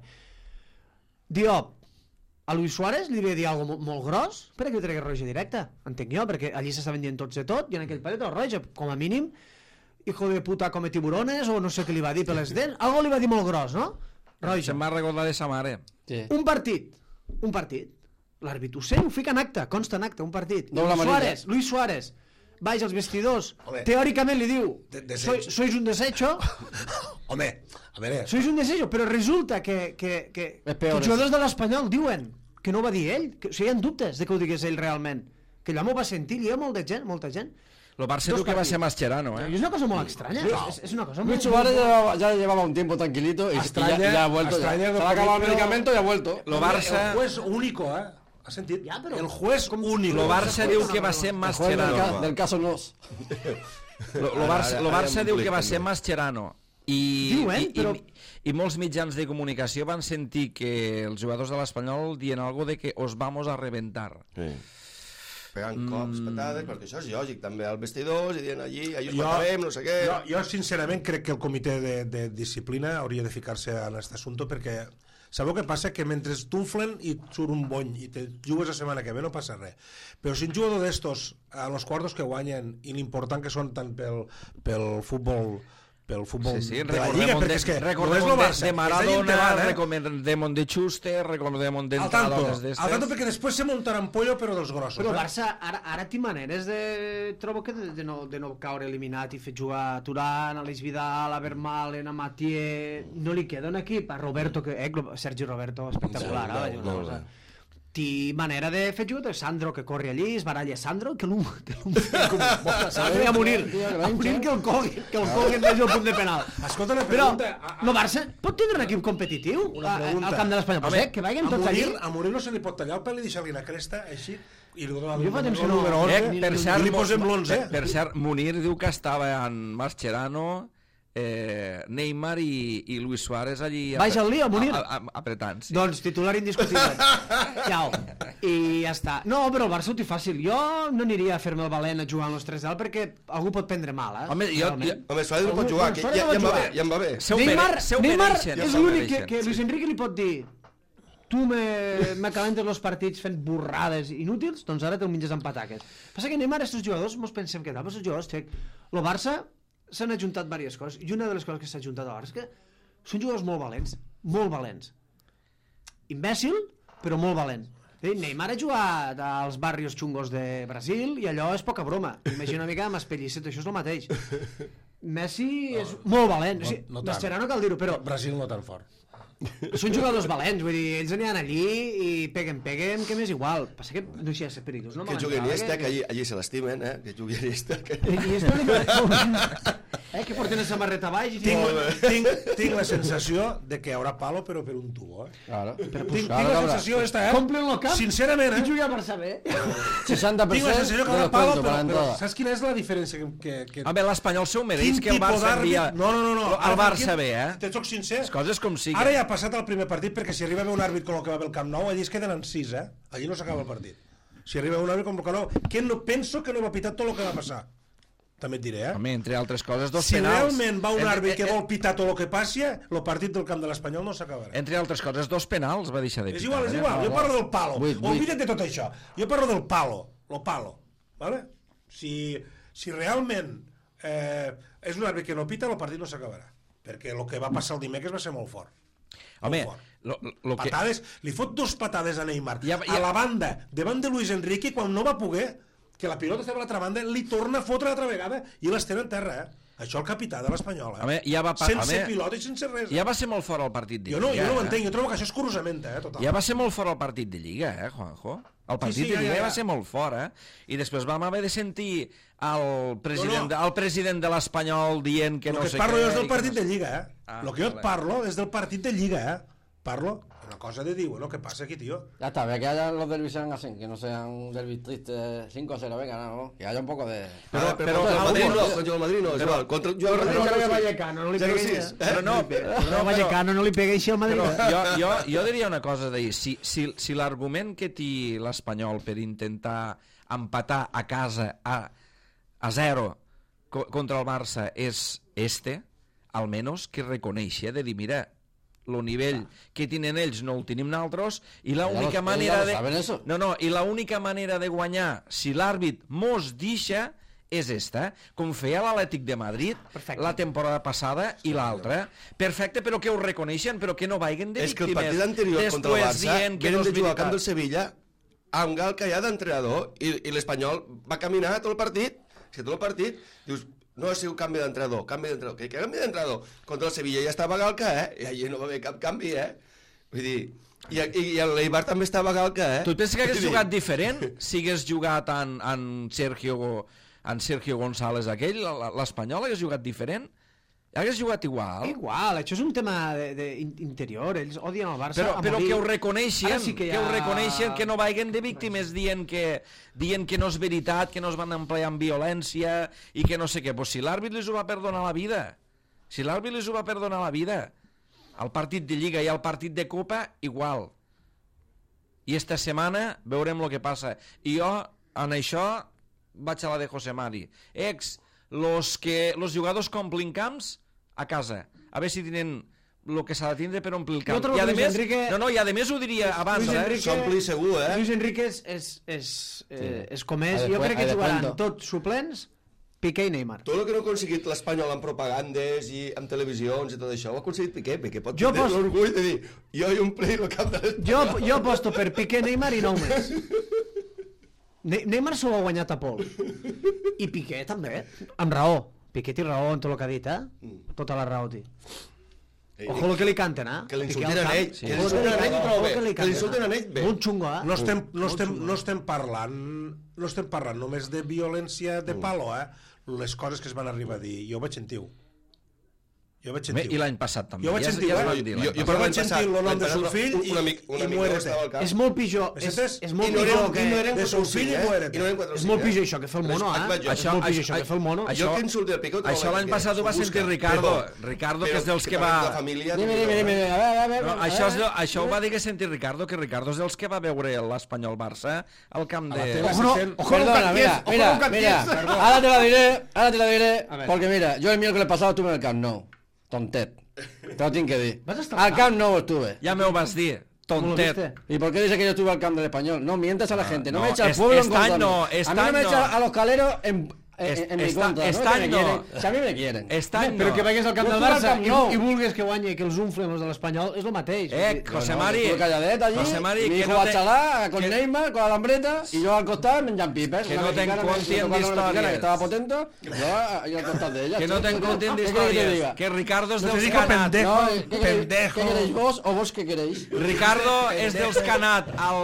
Speaker 4: Diop, a Luis Suárez li ve dir alguna cosa molt gros perquè li tregui roja directa, entenc jo, perquè allí s'estaven dient tots de tot i en aquell paret el roja, com a mínim, hijo de puta come tiburones, o no sé què li va dir per les dents, algo li va dir molt gros, no? Roja.
Speaker 1: Se'n va recordar de sa mare.
Speaker 4: Sí. Un partit, l'àrbit ho sé, ho fica en acte, consta en acte, un partit. Luis Suárez, vaig als vestidors, teòricament li diu sois un desecho.
Speaker 2: Home, a veure,
Speaker 4: sois un desecho, però resulta que els jugadors de l'Espanyol diuen que no ho va dir ell, o sigui, hi ha dubtes de que ho digués ell realment, que allò m'ho va sentir i hi ha molta gent.
Speaker 1: Lo Barça diu que va ser Mascherano,
Speaker 4: Y es una cosa muy extraña. Es una cosa muy...
Speaker 6: Luis Suárez ya llevaba un tiempo tranquilito y ya ha vuelto. Se le ha acabado el medicamento y ha vuelto.
Speaker 1: Lo Barça...
Speaker 2: El juez único, ¿Has sentit?
Speaker 4: Ja, però...
Speaker 2: El juez únic.
Speaker 1: Lo Barça diu que va ser Mascherano.
Speaker 6: Del caso Nos.
Speaker 1: Lo Barça diu que va ser Mascherano. I molts mitjans de comunicació van sentir que els jugadors de l'Espanyol dient algo de que os vamos a reventar.
Speaker 5: Sí. Pegant cops, patades, perquè això és lògic també als vestidors i dient allí us matarem, no sé què.
Speaker 2: Jo sincerament crec que el comitè de disciplina hauria de ficar-se en aquest assumpte, perquè sabeu què passa? Que mentre t'unflen i surt un bony i te jugues la setmana que ve no passa res, però si un jugador d'estos a los quartos que guanyen i l'important que són tant pel futbol
Speaker 1: sí,
Speaker 2: de la Lliga, perquè és que no és el Barça,
Speaker 1: de Maradona, recordem de Schuster, recordem d'entrades d'estes.
Speaker 2: Al tanto, perquè després se muntaran pollo però dels grossos.
Speaker 4: Però el Barça ara té maneres trobo que de no caure eliminat i fer jugar a Turán, a l'Eix Vidal, a Vermaelen, a Mathieu, no li queda un equip, a Roberto, Sergi Roberto, espectacular, Té manera de fer jugar, Sandro que corre allí, es baralla Sandro, que l'un a morir que el coguin des del punt de penal.
Speaker 2: Escolta una pregunta.
Speaker 4: Però el Barça pot tindre un equip competitiu al camp de l'Espanyol? Que vagin tots allí.
Speaker 2: A morir no se li pot tallar el pèl i deixar-li una cresta així i li donar
Speaker 4: el número 11
Speaker 2: i li posem l'11.
Speaker 1: Per cert, Munir diu que estava en Mascherano, Neymar i Luis Suárez allí
Speaker 4: vaig al lío, Munir
Speaker 1: apretant, sí.
Speaker 4: Doncs titular indiscutible. Ciao. I ja està. No, però el Barça ho té fàcil. Jo no aniria a fer-me el valent a jugar amb els 3 dalt perquè algú pot prendre mal,
Speaker 5: Home, Suárez no pot jugar, que ja em va bé, ja em va bé.
Speaker 4: Neymar és l'únic que Luis Enrique li pot dir, Suárez, tu me calentes els partits fent burrades inútils, doncs ara te'l menges amb pataques. Passa que Neymar, estos jugadors, mos pensem que els jugadors, el Barça s'han ajuntat diverses coses, i una de les coses que s'ha ajuntat al Barça és que són jugadors molt valents. Imbècil, però molt valent. Neymar ha jugat als barrios xungos de Brasil i allò és poca broma. Imagina una mica amb Espellicet, això és el mateix. Messi és molt valent. Mascherano cal dir-ho, però...
Speaker 2: Brasil no tan fort.
Speaker 4: Són jugadors valents, vull dir, ells aniran allí i peguen, que m'és igual. Passa que no hi ha ser perillós.
Speaker 5: Que jugui Iniesta, que allí se l'estimen, que jugui Iniesta.
Speaker 4: Que porten la samarreta baix i...
Speaker 2: Tinc la sensació de que hi haurà palo, però per un tubo,
Speaker 7: Claro.
Speaker 2: Tinc la sensació esta,
Speaker 4: Complen el camp.
Speaker 2: Sincerament,
Speaker 4: I jugui al Barça bé.
Speaker 7: 60%
Speaker 2: tinc la sensació que hi haurà
Speaker 7: de
Speaker 2: palo,
Speaker 7: descuento,
Speaker 2: però saps quina és la diferència que...
Speaker 1: Home, l'Espanyol seu mereix que el Barça envia...
Speaker 2: No.
Speaker 1: El Barça bé,
Speaker 2: Te soc sincer.
Speaker 1: Les coses com siguin.
Speaker 2: Ara ja ha passat el primer partit, perquè si arriba a haver un àrbit com el que va haver el Camp Nou, allí es queden en 6, Allí no s'acaba el partit. Si arriba un àrbit com el Camp Nou, penso que no va pitar tot el que va passar. També et diré,
Speaker 1: Home, entre altres coses, dos
Speaker 2: si
Speaker 1: penals.
Speaker 2: Si realment va un àrbit que vol pitar tot el que passi, el partit del camp de l'Espanyol no s'acabarà.
Speaker 1: Entre altres coses, dos penals va deixar de pitar.
Speaker 2: És igual, jo parlo del palo. Oblida't de tot això. Jo parlo del palo, ¿vale? Si realment és un àrbit que no pita, el partit no s'acabarà. Perquè el que va passar el dimecres va ser molt fort.
Speaker 1: Home,
Speaker 2: patades, li fot 2 patades a Neymar a la banda, davant de Luis Enrique, quan no va poder, que la pilota estava a l'altra banda, li torna a fotre l'altra vegada i l'estén en terra, Això el capità de l'Espanyol, sense pilota i sense res.
Speaker 1: Ja va ser molt fort el partit de Lliga.
Speaker 2: Jo no ho entenc, jo trobo que això és curosament, total.
Speaker 1: Ja va ser molt fort el partit de Lliga, Juanjo? El partit de Lliga va ser molt fort, I després vam haver de sentir el president de l'Espanyol dient que no sé què...
Speaker 2: El que parlo jo és del partit de Lliga, El que jo et parlo és del partit de Lliga, Parlo una cosa de dir, bueno, ¿qué pasa aquí, tío?
Speaker 7: Ya está, que haya los derbis sean así, que no sean derbis tristes 5-0, venga, no, que haya un poco de...
Speaker 5: Pero contra el Madrid no, es igual. Contra
Speaker 4: el Vallecano no li pegueix... Però Vallecano no li pegueix al Madrid.
Speaker 1: Jo diria una cosa d'ahir, si l'argument que té l'Espanyol per intentar empatar a casa a 0 contra el Barça és almenys que reconeixi de dir, mira, el nivell que tenen ells no el tenim nosaltres i l'única manera de guanyar si l'àrbit mos deixa és esta, com feia l'Atlètic de Madrid la temporada passada i l'altra. Perfecte, però que ho reconeixen, però que no vagin de víctimes.
Speaker 5: És que el partit anterior contra el Barça venen de jugar al camp del Sevilla amb Gal Callà d'entrenador i l'Espanyol va caminar tot el partit, dius, no ha sigut canvi d'entrenador. Què canvi d'entrenador? Contra el Sevilla ja estava Galca, I allí no va haver cap canvi, Vull dir, i l'Eibar també estava Galca,
Speaker 1: Tu penses que hagués jugat diferent si hagués jugat en Sergio González aquell, l'Espanyol hagués jugat diferent? Hagués jugat igual?
Speaker 4: Igual, això és un tema interior, ells odien el Barça
Speaker 1: però que ho reconeixen, que no vagin de víctimes dient que no és veritat, que no es van emplear amb violència i que no sé què. Pues si l'àrbit les ho va perdonar la vida, el partit de Lliga i el partit de Copa, igual. I esta setmana veurem el que passa. I jo, en això, vaig a la de José Mari. Los jugadors complin camps a casa, a veure si tenen el que s'ha de tindre per omplir el camp. I a més ho diria abans,
Speaker 5: s'ompli segur,
Speaker 4: Luis Enrique és com és, jo crec que jugaran tots suplents, Piqué i Neymar.
Speaker 5: Tot el que no ha aconseguit l'Espanyol amb propagandes i amb televisions i tot això, ho ha aconseguit Piqué, perquè pot tenir l'orgull de dir jo he omplert el camp de l'Espanyol.
Speaker 4: Jo aposto per Piqué, Neymar i 9 més. Neymar s'ho ha guanyat a Pol. I Piqué també, amb raó. Piqué té raó en tot el que ha dit, Tota la raó té. Ojo el que li canten,
Speaker 5: Que l'insulten a ell. Que l'insulten a ell bé.
Speaker 4: Molt xungo,
Speaker 2: No estem parlant només de violència de palo, les coses que es van arribar a dir. Jo ho vaig sentir.
Speaker 1: I l'any passat també.
Speaker 2: Jo vaig sentir el nom de seu fill i muérete.
Speaker 4: És molt pitjor. És molt pitjor que...
Speaker 2: De seu fill i muérete.
Speaker 4: És molt pitjor això que fa el mono, És molt pitjor això que fa el mono.
Speaker 1: Això l'any passat ho va sentir Ricardo, que és dels que va... Això ho va dir que sentir Ricardo, que Ricardo és dels que va veure l'Espanyol-Barça al camp de...
Speaker 7: Perdona, mira, ahora te la diré, porque mira, yo el miércoles pasado estuve en el Camp Nou. Tontet. Te lo tinc que dir. Al Camp Nou estuve.
Speaker 1: Ja m'ho vas dir. tontet.
Speaker 6: ¿Y por qué dice que yo estuve al campo del Español? No mientas a la gente, no
Speaker 1: no,
Speaker 6: me echa al pueblo en
Speaker 1: este
Speaker 6: contra.
Speaker 1: año no,
Speaker 6: A mí
Speaker 1: este
Speaker 6: no me
Speaker 1: año
Speaker 6: echa
Speaker 1: no.
Speaker 6: a los caleros en mi contra,
Speaker 1: este
Speaker 6: no que me
Speaker 1: año
Speaker 6: quieren. Si a mi me quieren.
Speaker 4: Però que vagis al camp
Speaker 6: Jo
Speaker 4: del
Speaker 6: estuve al
Speaker 4: Barça
Speaker 6: Camp Nou.
Speaker 4: i vulguis que guanyi i que els unflen els de l'Espanyol és el mateix.
Speaker 1: José
Speaker 6: No,
Speaker 1: Mari,
Speaker 6: estuve calladet allí,
Speaker 1: José Mari,
Speaker 6: mi
Speaker 1: que
Speaker 6: hijo
Speaker 1: no te,
Speaker 6: Bachalá con Neymar, con la lambreta, y yo al costar menjant pipes.
Speaker 1: Que
Speaker 6: Una
Speaker 1: no te
Speaker 6: mexicana
Speaker 1: encuentren
Speaker 6: que tocaba una mexicana
Speaker 1: d'històries.
Speaker 6: que estaba potento, yo al costar de ella.
Speaker 1: que no te encuentren
Speaker 6: ¿Qué queréis que
Speaker 1: d'històries,
Speaker 6: diga?
Speaker 1: que Ricardo és
Speaker 2: No te
Speaker 1: dels
Speaker 2: digo
Speaker 1: Canat.
Speaker 2: pendejo.
Speaker 6: No, ¿qué queréis?
Speaker 2: Pendejo.
Speaker 6: ¿Qué queréis vos o vos qué queréis?
Speaker 1: Ricardo és dels Canat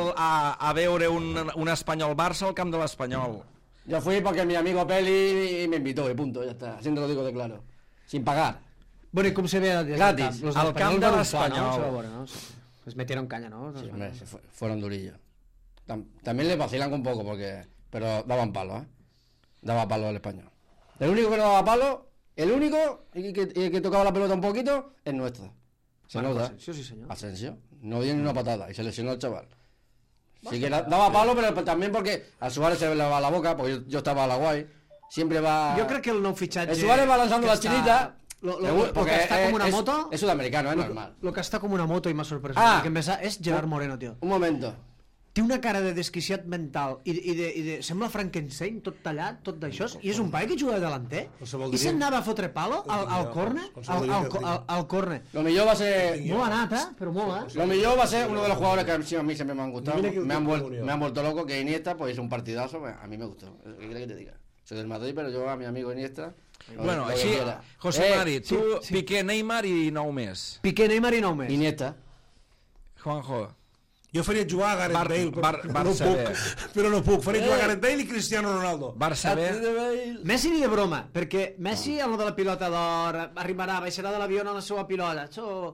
Speaker 1: a veure un Espanyol-Barça al camp de l'Espanyol.
Speaker 6: Yo fui porque mi amigo Peli me invitó y punto, ya está. Así te lo digo de claro. Sin pagar.
Speaker 4: Bueno, i com se ve
Speaker 6: Gratis.
Speaker 1: Al camp de l'Espanyol.
Speaker 4: ¿no? Les metieron caña, ¿no?
Speaker 6: Sí, hombre, fueron durillos. También le vacilan un poco pero daban palo, ¿eh? Daba palo al Español. El único que no daba palo, el único y que tocaba la pelota un poquito, es nuestro. Se
Speaker 4: Bueno,
Speaker 6: nota.
Speaker 4: Asensio, sí, señor.
Speaker 6: Asensio. No dio ni una patada y se lesionó el chaval. Sí que daba palo, pero también porque a Suárez se le va la boca, porque yo estaba a la guay. Siempre va...
Speaker 4: Jo crec que el nou fitxatge...
Speaker 6: El Suárez va lanzando
Speaker 4: que
Speaker 6: la chinita.
Speaker 4: Lo
Speaker 6: porque
Speaker 4: que està com una
Speaker 6: es-
Speaker 4: moto...
Speaker 6: Es sudamericano, es normal.
Speaker 4: Lo que està com una moto i m'ha sorprès.
Speaker 6: Ah.
Speaker 4: Que és Gerard Moreno, tio.
Speaker 6: Un momento.
Speaker 4: Té una cara de desquiciat mental i de sembla Frankenstein, tot tallat, tot d'això, i és un paio que juga de delanter
Speaker 2: Qualsevol
Speaker 4: i
Speaker 2: dia.
Speaker 4: s'anava a fotre palo al córner, al córner.
Speaker 6: Lo millor va a ser...
Speaker 4: Molt anat, però molt,
Speaker 6: Lo millor va a ser uno de los jugadores que a mí siempre me han gustado.
Speaker 2: Mira que
Speaker 6: Me han
Speaker 2: unió.
Speaker 6: vuelto loco, que Iniesta pues hizo un partidazo, pues, a mí me gustó. ¿Qué quieres que te diga? Soy del Madrid, pero yo a mi amigo Iniesta...
Speaker 1: Bueno,
Speaker 6: lo que
Speaker 1: així,
Speaker 6: quiera.
Speaker 1: José Mari, tu,
Speaker 4: sí.
Speaker 1: Piqué, Neymar i 9 més.
Speaker 4: Piqué, Neymar i nou més.
Speaker 6: Iniesta.
Speaker 1: Juanjo.
Speaker 2: Jo faria jugar a Gareth Bale, però no
Speaker 1: Barça B.
Speaker 2: puc. Però no puc. Faria jugar a Gareth Bale i Cristiano Ronaldo.
Speaker 1: Barça B.
Speaker 4: Messi ni de broma, perquè Messi amb lo de la pilota d'or arribarà, baixarà de l'avió amb la seva pilota,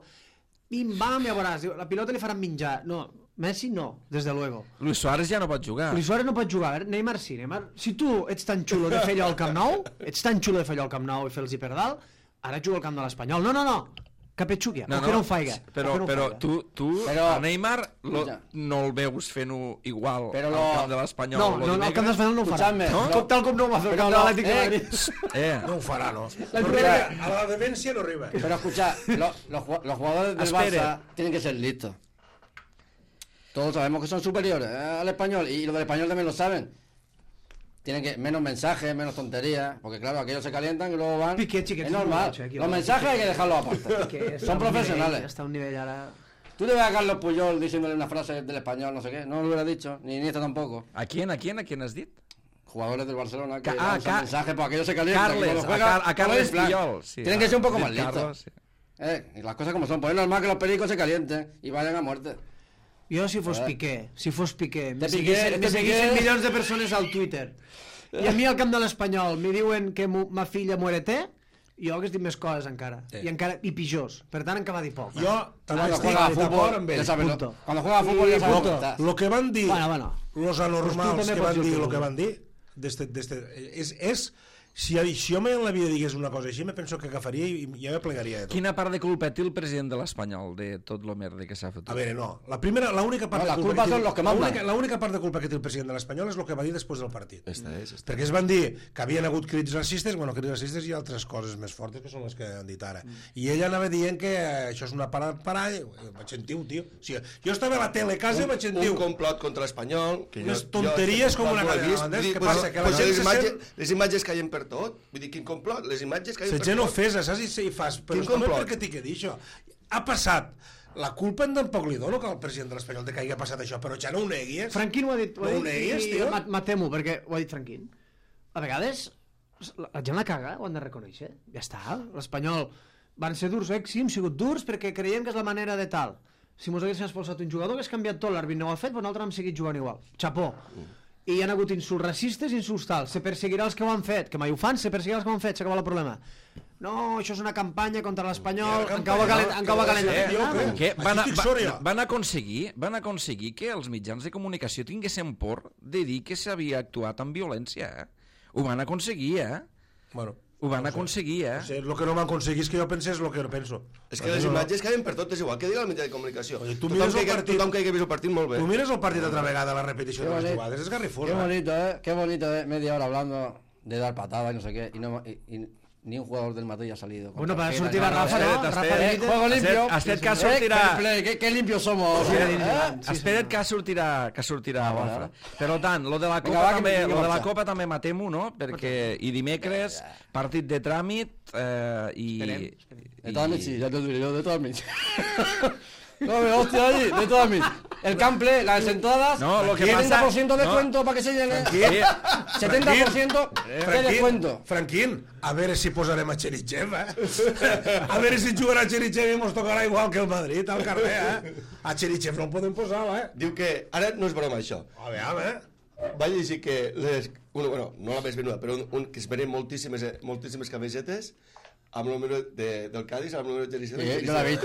Speaker 4: bim-bam, ja veuràs, diu, la pilota li faran menjar. No, Messi no, des de luego.
Speaker 1: Luis Suárez ja no pot jugar.
Speaker 4: Luis Suárez no pot jugar, Neymar sí, Neymar. Si tu ets tan xulo de fer allò al Camp Nou, ets tan xulo de fer allò al Camp Nou i fer-los per dalt, ara juga al camp de l'Espanyol. No, no, no, capetxuquia, no, que no ho faiga.
Speaker 1: Però tu
Speaker 6: Però-
Speaker 1: a Neymar
Speaker 6: Mira.
Speaker 1: no el veus fent-ho igual
Speaker 6: Però
Speaker 1: al camp de l'Espanyol.
Speaker 4: No,
Speaker 1: lo
Speaker 4: no, al
Speaker 1: dimecres.
Speaker 4: camp de l'Espanyol no ho farà.
Speaker 6: Escuchadme,
Speaker 4: No?
Speaker 6: no.
Speaker 4: Tal com no ho va fer el
Speaker 6: Però
Speaker 4: camp de
Speaker 6: no,
Speaker 4: l'Atlètic de Madrid.
Speaker 2: No ho farà, no.
Speaker 4: La
Speaker 2: No
Speaker 4: primera-
Speaker 2: arriba, a la demència no arriba.
Speaker 6: Pero escucha, los jugadores del
Speaker 1: Espere.
Speaker 6: Barça tienen que ser listos. Todos sabemos que son superiores al español y los del español también lo saben. Tienen que menos mensajes, menos tonterías, porque claro, aquellos se calientan y luego van.
Speaker 4: Piqué, chiquets,
Speaker 6: es normal.
Speaker 4: borratxo, aquí,
Speaker 6: Los
Speaker 4: borratxo,
Speaker 6: mensajes hay que
Speaker 4: Piqué.
Speaker 6: dejarlos aparte.
Speaker 4: Que està
Speaker 6: Son
Speaker 4: a un
Speaker 6: profesionales.
Speaker 4: nivell, està a un nivell ara...
Speaker 6: Tú le ves a Carlos Puyol diciéndole una frase del español, no sé qué, no lo hubiera dicho, ni Iniesta tampoco.
Speaker 1: A quién has dit?
Speaker 6: Jugadores del Barcelona que
Speaker 1: Ah,
Speaker 6: lanzan mensajes, pues aquellos se calientan.
Speaker 1: Carles,
Speaker 6: y cuando juegan,
Speaker 1: a Carles
Speaker 6: todo en plan.
Speaker 1: Puyol. Sí,
Speaker 6: Tienen que ser un poco
Speaker 1: dit
Speaker 6: más listos.
Speaker 1: Carlos, sí.
Speaker 6: Y las cosas como son, pues es normal que los pericos se calienten y vayan a muerte.
Speaker 4: Jo, si fos Piqué, me
Speaker 6: Piqué,
Speaker 4: seguissin
Speaker 6: Piqué.
Speaker 4: milions de persones al Twitter. I a mi al camp de l'Espanyol me diuen que ma filla muerete, jo hagués dit més coses encara. I pitjors. Per tant, encara va dir poc.
Speaker 2: Jo també
Speaker 6: Cuando
Speaker 2: estic
Speaker 6: juega a
Speaker 2: d'acord
Speaker 6: fútbol,
Speaker 2: amb
Speaker 6: ya
Speaker 2: ell.
Speaker 6: sabes,
Speaker 4: punto.
Speaker 6: cuando juega a fútbol ya sabes
Speaker 4: punto.
Speaker 6: cómo estás.
Speaker 2: Lo que van dir,
Speaker 4: Bueno.
Speaker 2: los anormals
Speaker 4: Pues tu
Speaker 2: que
Speaker 4: també
Speaker 2: van
Speaker 4: pots
Speaker 2: dir,
Speaker 4: dir-ho.
Speaker 2: lo que van dir, si jo mai en la vida digués una cosa així, me penso que agafaria i ja me plegaria de tot.
Speaker 1: Quina part de culpa té el president de l'Espanyol de tot lo merda que s'ha fotut?
Speaker 2: A veure, no. L'única part
Speaker 6: No, la
Speaker 2: de
Speaker 6: culpa
Speaker 2: que
Speaker 6: son
Speaker 2: té-
Speaker 6: los que mandan.
Speaker 2: l'única part de culpa que té el president de l'Espanyol és el que va dir després del partit.
Speaker 5: Esta és.
Speaker 2: Perquè es van dir que havien hagut crits racistes, bueno, crits racistes i altres coses més fortes que són les que han dit ara. I ella anava dient que això és una paralla, vaig sentir-ho, tio. O sigui, jo estava a la tele a casa i vaig
Speaker 5: Un
Speaker 2: sentir-ho.
Speaker 5: complot contra l'Espanyol. que
Speaker 2: Unes tonteries com una cadena, entens? Què passa? Que la gent se sent...
Speaker 5: Les imatges caien per tot. Vull dir, quin complot? Les imatges caien
Speaker 2: La
Speaker 5: per
Speaker 2: gent
Speaker 5: tot.
Speaker 2: ofesa, saps? I fas, però
Speaker 5: Quin
Speaker 2: escolta,
Speaker 5: complot?
Speaker 2: per què t'hi que dir això? Ha passat. La culpa en tampoc li dono que el president de l'Espanyol te que hagi passat això, però ja no ho neguis.
Speaker 4: Franquín ho ha dit,
Speaker 2: No ho neguis,
Speaker 4: i
Speaker 2: tio.
Speaker 4: matemo, perquè ho ha dit Franquín. A vegades la gent la caga, ho han de reconèixer. Ja està, l'Espanyol van ser durs, sí, hem sigut durs perquè creiem que és la manera de tal. Si mos haguéssim expulsat un jugador hagués canviat tot, l'àrbit no ho ha fet, però nosaltres hem seguit jugant igual. Xapó. I hi ha hagut insults racistes i insults tals. Se perseguirà els que ho han fet, que mai ho fan, se perseguirà els que ho han fet, s'acaba el problema. No, això és una campanya contra l'Espanyol, en cau va calentar.
Speaker 1: Que
Speaker 2: Aquí estic sort, jo.
Speaker 1: van aconseguir que els mitjans de comunicació tinguessin por de dir que s'havia actuat amb violència. Ho van aconseguir,
Speaker 2: Bueno,
Speaker 1: Ho van aconseguir,
Speaker 2: no sé, el que no van aconseguir és que jo pensés el que no penso.
Speaker 5: És que les imatges caien per tot, és igual que diga el mitjà de comunicació.
Speaker 2: Oye, tu mires el partit-
Speaker 5: Tothom que hagi vist el partit molt bé.
Speaker 2: Tu mires el partit altra vegada, la repetició
Speaker 6: Qué
Speaker 2: de les
Speaker 6: bonito.
Speaker 2: jugades, és garrifosa.
Speaker 6: Qué bonito, qué bonito, media hora hablando de dar patadas y no sé qué, y ni un jugador del Madrid ha salido. con
Speaker 4: Bueno, para
Speaker 6: tarjeta,
Speaker 4: sortir a
Speaker 6: nada.
Speaker 4: Rafa, ¿no? Rafa Benítez.
Speaker 6: Juego limpio.
Speaker 1: Has fet que sortirà...
Speaker 6: Qué limpios somos.
Speaker 1: Espera't que sortirà Rafa. Per tant, lo de la
Speaker 6: Vinga,
Speaker 1: Copa
Speaker 6: va, que
Speaker 1: també,
Speaker 6: m'he
Speaker 1: lo de la
Speaker 6: marxar.
Speaker 1: Copa també matem-ho, no? Perquè i dimecres partit de tràmit i
Speaker 6: De todas mis, sí, ya te lo diré yo, de todas mis. No me hostia allí, de todas mis. El cample, las entradas,
Speaker 1: No, lo que
Speaker 6: 70% de
Speaker 1: pasa-
Speaker 6: descuento para que se llene.
Speaker 1: Sí.
Speaker 6: 70% de descuento.
Speaker 2: Franquín, a veure si posarem a Cherichev, A veure si jugarà Cherichev i mos tocarà igual que el Madrid, al carrer, A Cherichev no el podem posar,
Speaker 5: Diu que, ara no és broma això,
Speaker 2: A veure,
Speaker 5: va llegir que bueno, no la més venuda, però que es venen moltíssimes camisetes amb el número del Cádiz, amb el número de Jerisel.
Speaker 6: Yo la he visto.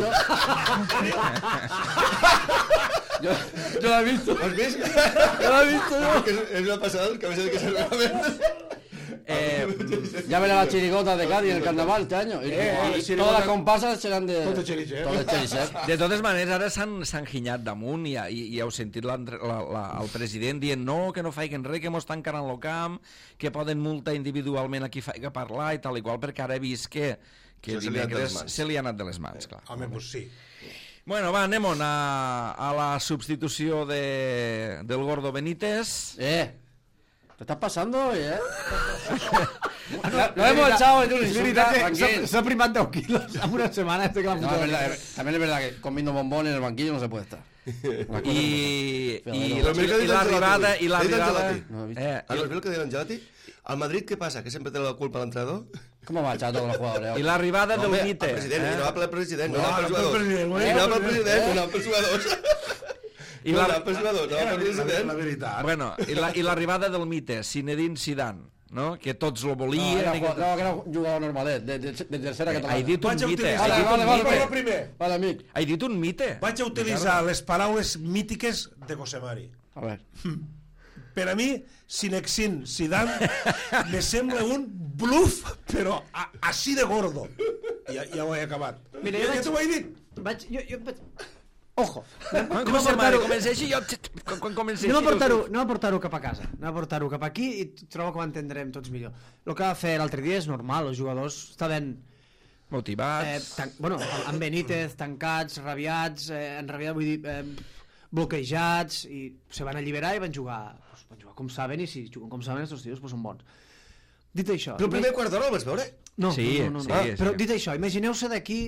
Speaker 6: Yo la he visto.
Speaker 5: Has vist?
Speaker 6: Yo la he visto, yo.
Speaker 5: És una passada, el camiseta que segurament...
Speaker 6: Ya veré las chirigotas de Cádiz en el carnaval este año. Y todas las comparsas serán de...
Speaker 2: Tot de Cherichev.
Speaker 6: Todo de Cherichev.
Speaker 1: De totes maneres, ara s'han ginyat damunt i heu sentit el president dient no, que no faiguen res, que mos tancaran el camp, que poden multar individualment a qui faiga parlar i tal i qual, perquè ara he vist que
Speaker 5: Això se li ha anat de les
Speaker 1: dimecres
Speaker 5: mans.
Speaker 1: se li ha anat de les mans, clar.
Speaker 2: home, doncs sí.
Speaker 1: Bueno, va, anem a la substitució del Gordo Benítez.
Speaker 6: Te estás pasando hoy, Lo hemos echado en un
Speaker 4: És
Speaker 6: insulta,
Speaker 4: veritat que
Speaker 6: tranquil.
Speaker 4: s'ha primat 10 quilos en una setmana. Que
Speaker 6: No, es verdad, también es verdad que comiendo bombón en el banquillo no se puede estar.
Speaker 1: I
Speaker 5: Però
Speaker 1: l'arribada... I
Speaker 5: L'ha dit
Speaker 1: l'arribada...
Speaker 5: Ancelotti.
Speaker 6: No he visto.
Speaker 5: ¿Has visto lo que dice Ancelotti? Al Madrid, ¿qué pasa? ¿Que siempre tiene la culpa al entrenador?
Speaker 6: ¿Cómo va a echar a todos los jugadores?
Speaker 1: I l'arribada del
Speaker 5: Home,
Speaker 1: Mite.
Speaker 5: el president, no va pel president, no
Speaker 2: No,
Speaker 5: va
Speaker 2: no
Speaker 5: pels
Speaker 2: pel
Speaker 5: jugadors.
Speaker 2: president,
Speaker 5: No va pel president, no va pels jugadors.
Speaker 1: I
Speaker 5: No
Speaker 1: la-
Speaker 5: va pels jugadors, no va pel president.
Speaker 2: La veritat.
Speaker 1: Bueno, i l'arribada del Mite, Zinedine Zidane, no? Que tots lo
Speaker 6: No,
Speaker 1: volien...
Speaker 6: era,
Speaker 1: i que-
Speaker 6: que era un jugador normalet, de tercera que
Speaker 1: He dit un
Speaker 2: Vaig a
Speaker 1: mite,
Speaker 2: utilitzar-
Speaker 1: he dit un
Speaker 6: Vale,
Speaker 1: mite.
Speaker 2: Però primer,
Speaker 6: Vale, amic.
Speaker 1: He dit un mite.
Speaker 2: vaig a utilitzar les paraules mítiques de José Mari.
Speaker 6: A ver.
Speaker 2: Per a mi, Sinexin Zidane me sembla un bluff, però així de gordo. Ja ho he acabat.
Speaker 4: Mira,
Speaker 2: Ja t'ho he dit.
Speaker 4: Ojo.
Speaker 1: Quan José Mari comenceixi, jo... Quan comenceixi...
Speaker 4: Anem a portar-ho cap a casa, anem a portar-ho cap aquí i trobo que ho entendrem tots millor. El que va fer l'altre dia és normal, els jugadors estaven
Speaker 1: Motivats...
Speaker 4: bueno, amb Benítez, tancats, rabiats, enrabiats, vull dir, bloquejats, i se van alliberar i van jugar com saben, i si juguen com saben, estos tios pues, són bons. Dit això...
Speaker 5: Però el primer quart d'hora el vas veure?
Speaker 4: No,
Speaker 1: Sí,
Speaker 4: no.
Speaker 1: sí,
Speaker 4: Però
Speaker 1: sí.
Speaker 4: dit això, imagineu-se d'aquí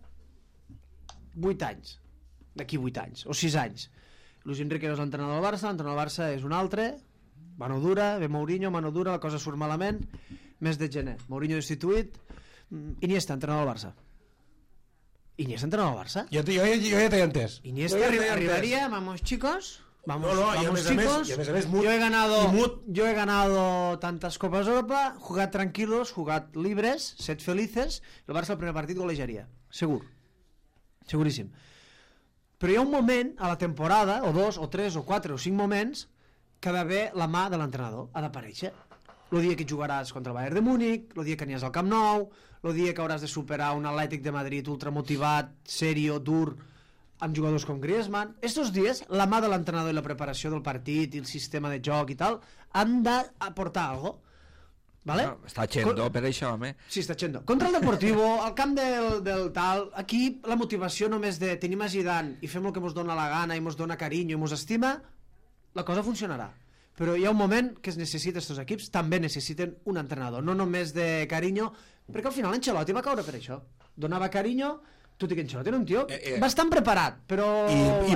Speaker 4: 8 anys, d'aquí 8 anys, o 6 anys. Luis Enrique no és l'entrenador del Barça, l'entrenador del Barça és un altre, mano dura, ve Mourinho, mano dura, la cosa surt malament, mes de gener, Mourinho destituït, Iniesta, entrenador del Barça. Iniesta, entrenador del Barça?
Speaker 2: Jo ja t'he entès.
Speaker 4: Iniesta arribaría, vamos chicos, vamos,
Speaker 2: No, y a
Speaker 4: vamos
Speaker 2: més a més-
Speaker 4: chicos,
Speaker 2: y a més a més, Mut-
Speaker 4: yo
Speaker 2: y Mut-
Speaker 4: he ganado tantas Copas de Europa, jugad tranquilos, jugad libres, sed felices, el Barça el primer partit golejaria, segur, seguríssim. Però hi ha un moment a la temporada, o 2, o 3, o 4, o 5 moments, que ha d'haver la mà de l'entrenador, ha d'aparèixer. El dia que jugaràs contra el Bayern de Múnich, el dia que aniràs al Camp Nou, el dia que hauràs de superar un Atlètic de Madrid ultramotivat, serio, dur, amb jugadors com Griezmann. Estos dies, la mà de l'entrenador i la preparació del partit i el sistema de joc i tal, han d'aportar alguna cosa. ¿Vale?
Speaker 1: No, està xendo per això, home.
Speaker 4: Sí, està xendo. Contra el Deportivo, al camp del tal, aquí la motivació només de tenim a Zidane i fem el que mos dona la gana i mos dona carinyo i mos estima, la cosa funcionarà. Però hi ha un moment que es necessita, estos equips també necessiten un entrenador, no només de carinyo, perquè al final Ancelotti va caure per això. Donava carinyo, tot i que Ancelotti era un tio bastant preparat, però...
Speaker 2: I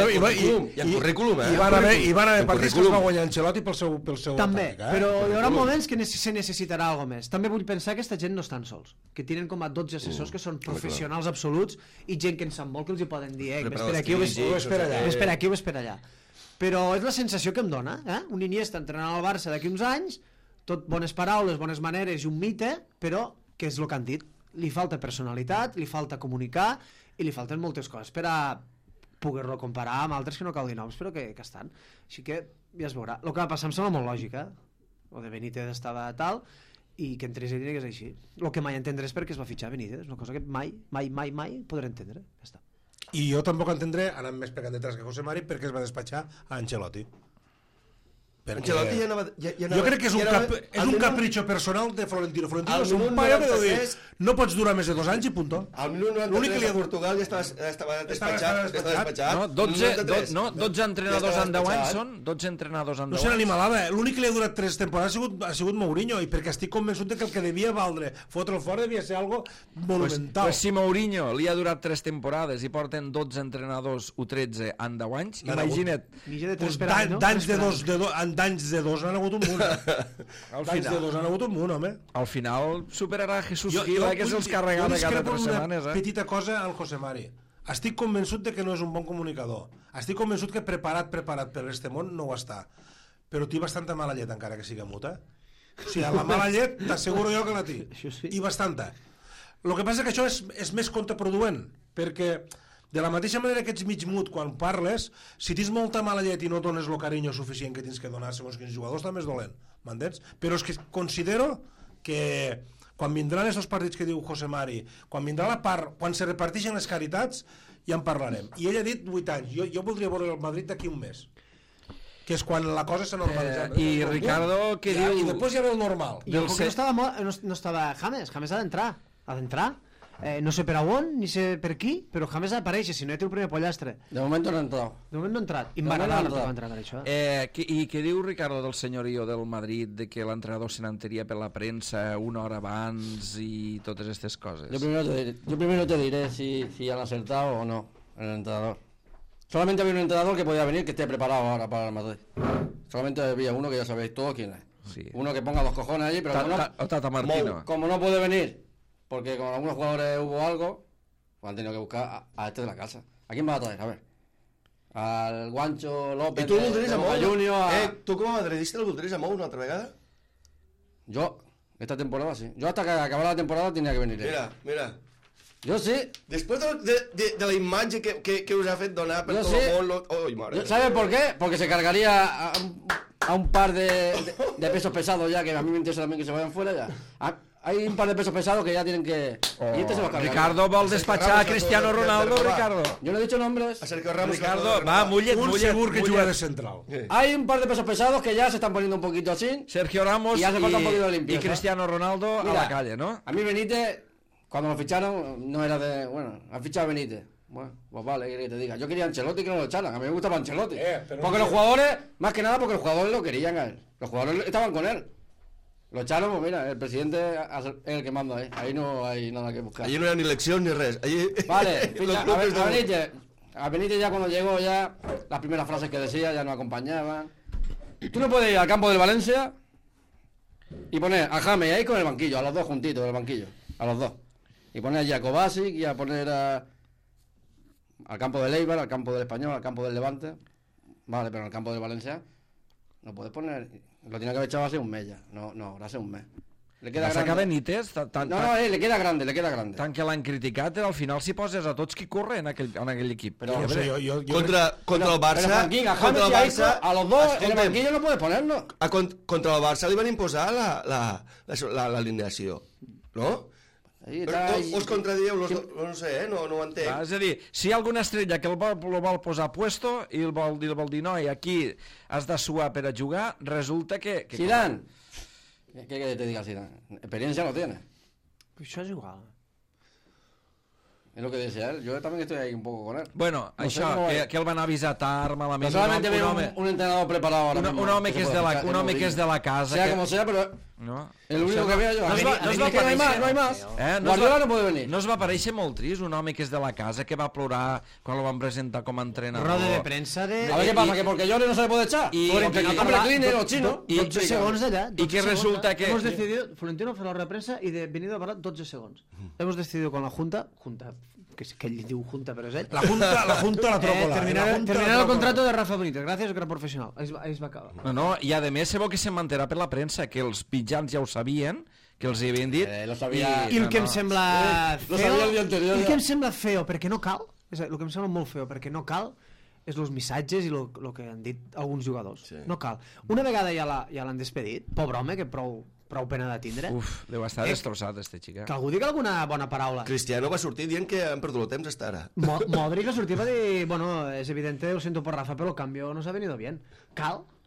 Speaker 5: el currículum,
Speaker 2: I van haver
Speaker 5: El
Speaker 2: partits que es
Speaker 5: currículum.
Speaker 2: va guanyar Ancelotti pel seu
Speaker 4: També,
Speaker 2: tàctic,
Speaker 4: però hi haurà moments que se necessitarà alguna més. També vull pensar que aquesta gent no estan sols, que tenen com a 12 assessors que són professionals absoluts i gent que en sap molt que els hi poden dir ves per aquí o ves per allà, ves per aquí o ves per allà. Però és la sensació que em dona, un Iniesta entrenant al Barça d'aquí uns anys, tot bones paraules, bones maneres i un mite, però què és el que han dit? Li falta personalitat, li falta comunicar i li falten moltes coses per a poder-lo comparar amb altres que no cal dir noms, però que estan. Així que ja es veurà. El que va passar em sembla molt lògic, o de Benítez estava tal, i que entrés ell que és així. El que mai entendré és perquè es va fitxar Benítez, és una cosa que mai podré entendre. Ja està.
Speaker 2: I jo tampoc entendré, anant més pecant detrás que José Mari, perquè es va despatxar a Ancelotti.
Speaker 5: Ancelotti ja anava...
Speaker 2: Jo crec que és un capritxo personal de Florentino. Florentino és un paio que diu, no pots durar més de 2 anys i punto.
Speaker 5: Al minut 93 a Portugal ja estava despatxat.
Speaker 1: 12 entrenadors en 10 anys són? 12 entrenadors en 10 anys?
Speaker 2: No serà ni malada, l'únic que li ha durat 3 temporades ha sigut Mourinho, i perquè estic convençut que el que devia valdre fotre'l fora devia ser algo monumental.
Speaker 1: Pues si Mourinho li ha durat 3 temporades i porten 12 entrenadors o 13 en 10 anys, imagina't.
Speaker 2: D'anys de 2 han hagut un munt. D'anys de 2 han hagut un munt, home.
Speaker 1: Al final superarà Jesús Gila, que se'ls carregava cada 3 setmanes.
Speaker 2: Una petita cosa al José Mari. Estic convençut de que no és un bon comunicador. Estic convençut que preparat per este món no ho està. Però té bastanta mala llet encara que siga muta. O sigui, la mala llet t'asseguro jo que la té. I bastanta. El que passa que això és més contraproduent, perquè de la mateixa manera que ets mig mut quan parles, si tens molta mala llet i no dones el carinyo suficient que tens que donar segons quins jugadors, també és dolent, m'entens? Però és que considero que quan vindran aquests partits que diu José Mari, quan vindrà la part, quan se reparteixen les caritats, ja en parlarem. I ell ha dit 8 anys, jo voldria veure el Madrid d'aquí un mes, que és quan la cosa s'ha normalitzat.
Speaker 1: I Ricardo, què diu?
Speaker 2: I després ja ve el normal.
Speaker 4: I no estava James ha d'entrar. No sé per a on, ni sé per qui, però James apareix, si no ja té el primer pollastre.
Speaker 6: De moment no ha entrat.
Speaker 4: De moment no ha entrat. I m'agrada no va entrar per això.
Speaker 1: I què diu Ricardo del senyorio del Madrid, de que l'entrenador se n'enteria per la premsa una hora abans i totes aquestes coses?
Speaker 6: Yo primero te diré si han acertado o no el entrenador. Solamente había un entrenador que podía venir que esté preparado ahora para el Madrid. Solamente había uno que ya sabéis todos quién es.
Speaker 1: Sí.
Speaker 6: Uno que ponga los cojones allí, pero
Speaker 1: Tata Martino.
Speaker 6: como no puede venir, porque con algunos jugadores hubo algo, pues han tenido que buscar a este de la casa. ¿A quién va a traer? A ver. Al Guancho López.
Speaker 5: I tu el voldries a Mou?
Speaker 6: Junior,
Speaker 5: tu com a madridista el voldries a Mou una altra vegada?
Speaker 6: Yo, esta temporada sí. Yo hasta que acabara la temporada tenía que venir.
Speaker 5: Mira.
Speaker 6: Yo sí.
Speaker 5: Després de la imatge que us ha fet donar per tot el món... Oi, mare.
Speaker 6: ¿Sabes por qué? Porque se cargaría a un par de pesos pesados ya, que a mí me interesa también que se vayan fuera ya. Hay un par de pesos pesados que ya tienen que... Y este se los cargaría.
Speaker 1: Ricardo vol despatxar a Cristiano Ronaldo, Ricardo.
Speaker 6: Yo no he dicho nombres.
Speaker 5: A Sergio Ramos.
Speaker 1: Ricardo, va, mullet.
Speaker 2: Segur que juga de central.
Speaker 6: Hay un par de pesos pesados que ya se están poniendo un poquito así.
Speaker 1: Sergio Ramos
Speaker 6: y hace falta un poquito de limpieza.
Speaker 1: Y Cristiano Ronaldo. Mira, a la calle, ¿no?
Speaker 6: A mí Benítez, cuando lo ficharon, no era de... Bueno, han fichado a Benítez. Bueno, pues vale, ¿qué te diga? Yo quería a Ancelotti que no lo echaran. A mí me gustaba Ancelotti. Porque los jugadores, más que nada porque los jugadores lo querían a él. Los jugadores estaban con él. Lo echaron, pues mira, el presidente es el que manda ahí. Ahí no hay nada que buscar.
Speaker 5: Allí no hi ha ni eleccions ni res. Allí...
Speaker 6: Vale, a Benítez ya cuando llegó ya, las primeras frases que decía ya no acompañaban. Tú no puedes ir al campo del Valencia y poner a James ahí con el banquillo, a los dos juntitos del banquillo, a los dos. Y poner allí a Kovacic y a poner al campo del Eibar, al campo del Español, al campo del Levante. Vale, pero en el campo del Valencia no puedes poner... Lo tiene que haber echado hace un mes ya. No, ahora hace un mes. Le queda grande.
Speaker 1: Benítez?
Speaker 6: No, le queda grande.
Speaker 1: Tant que l'han criticat, al final si poses a tots qui corre en aquell equip.
Speaker 6: Pero,
Speaker 5: contra el Barça...
Speaker 6: Pero contra el Barça... A los dos en el banquillo no puedes ponerlo.
Speaker 5: Contra el Barça li van imposar l'alineació, no? Us contradieu, no sé, no ho entenc.
Speaker 1: És a dir, si hi ha alguna estrella que el vol posar puesto i el vol dir, noi, aquí has de suar per a jugar, resulta que...
Speaker 6: Zidane. ¿Qué quieres que te diga Zidane? Experiencia no tiene.
Speaker 4: Pues això és igual.
Speaker 6: Es lo que decía él. Yo también estoy ahí un poco con él.
Speaker 1: Bueno, no això, que el van avisar tard, malament.
Speaker 6: Solamente veo un entrenador preparado ahora mismo.
Speaker 1: Un home que és de la casa.
Speaker 6: Sea como sea, pero...
Speaker 1: No.
Speaker 6: El único que veo yo... No hay más. Guardiola no puede venir.
Speaker 1: No es va aparèixer molt trist un home que és de la casa, que va plorar quan lo van presentar com a entrenador.
Speaker 4: Roda de prensa de...
Speaker 6: A ver qué pasa, que porque Llore no se le puede echar. Porque no te recline los chinos.
Speaker 4: 12 segons d'allà.
Speaker 1: I que resulta que...
Speaker 4: Hemos decidido, Florentino fa la rueda de prensa y venido a hablar 12 segons. Hemos decidido con la Junta, que ell diu Junta, però és ell.
Speaker 2: La Junta la troco
Speaker 4: terminar el contrato de Rafa Benítez. Gràcies, gran professional. Ahí es va acabar.
Speaker 1: No, i a més se veu que se m'enterà per la premsa, que els mitjans ja ho sabien, que els hi havien dit.
Speaker 4: I el que em sembla feo, que em sembla feo, perquè no cal, el que em sembla molt feo, perquè no cal, és els missatges i el que han dit alguns jugadors. No cal. Una vegada ja l'han despedit, pobre home, que prou pena de tindre.
Speaker 1: Uf, deu estar destrossat, este xica.
Speaker 4: Que algú digui alguna bona paraula.
Speaker 5: Cristiano va sortir dient que han perdut el temps hasta ara.
Speaker 4: Modric va sortir i va dir, bueno, és evidente, lo siento por Rafa, pero el cambio nos ha venido bien. Cal?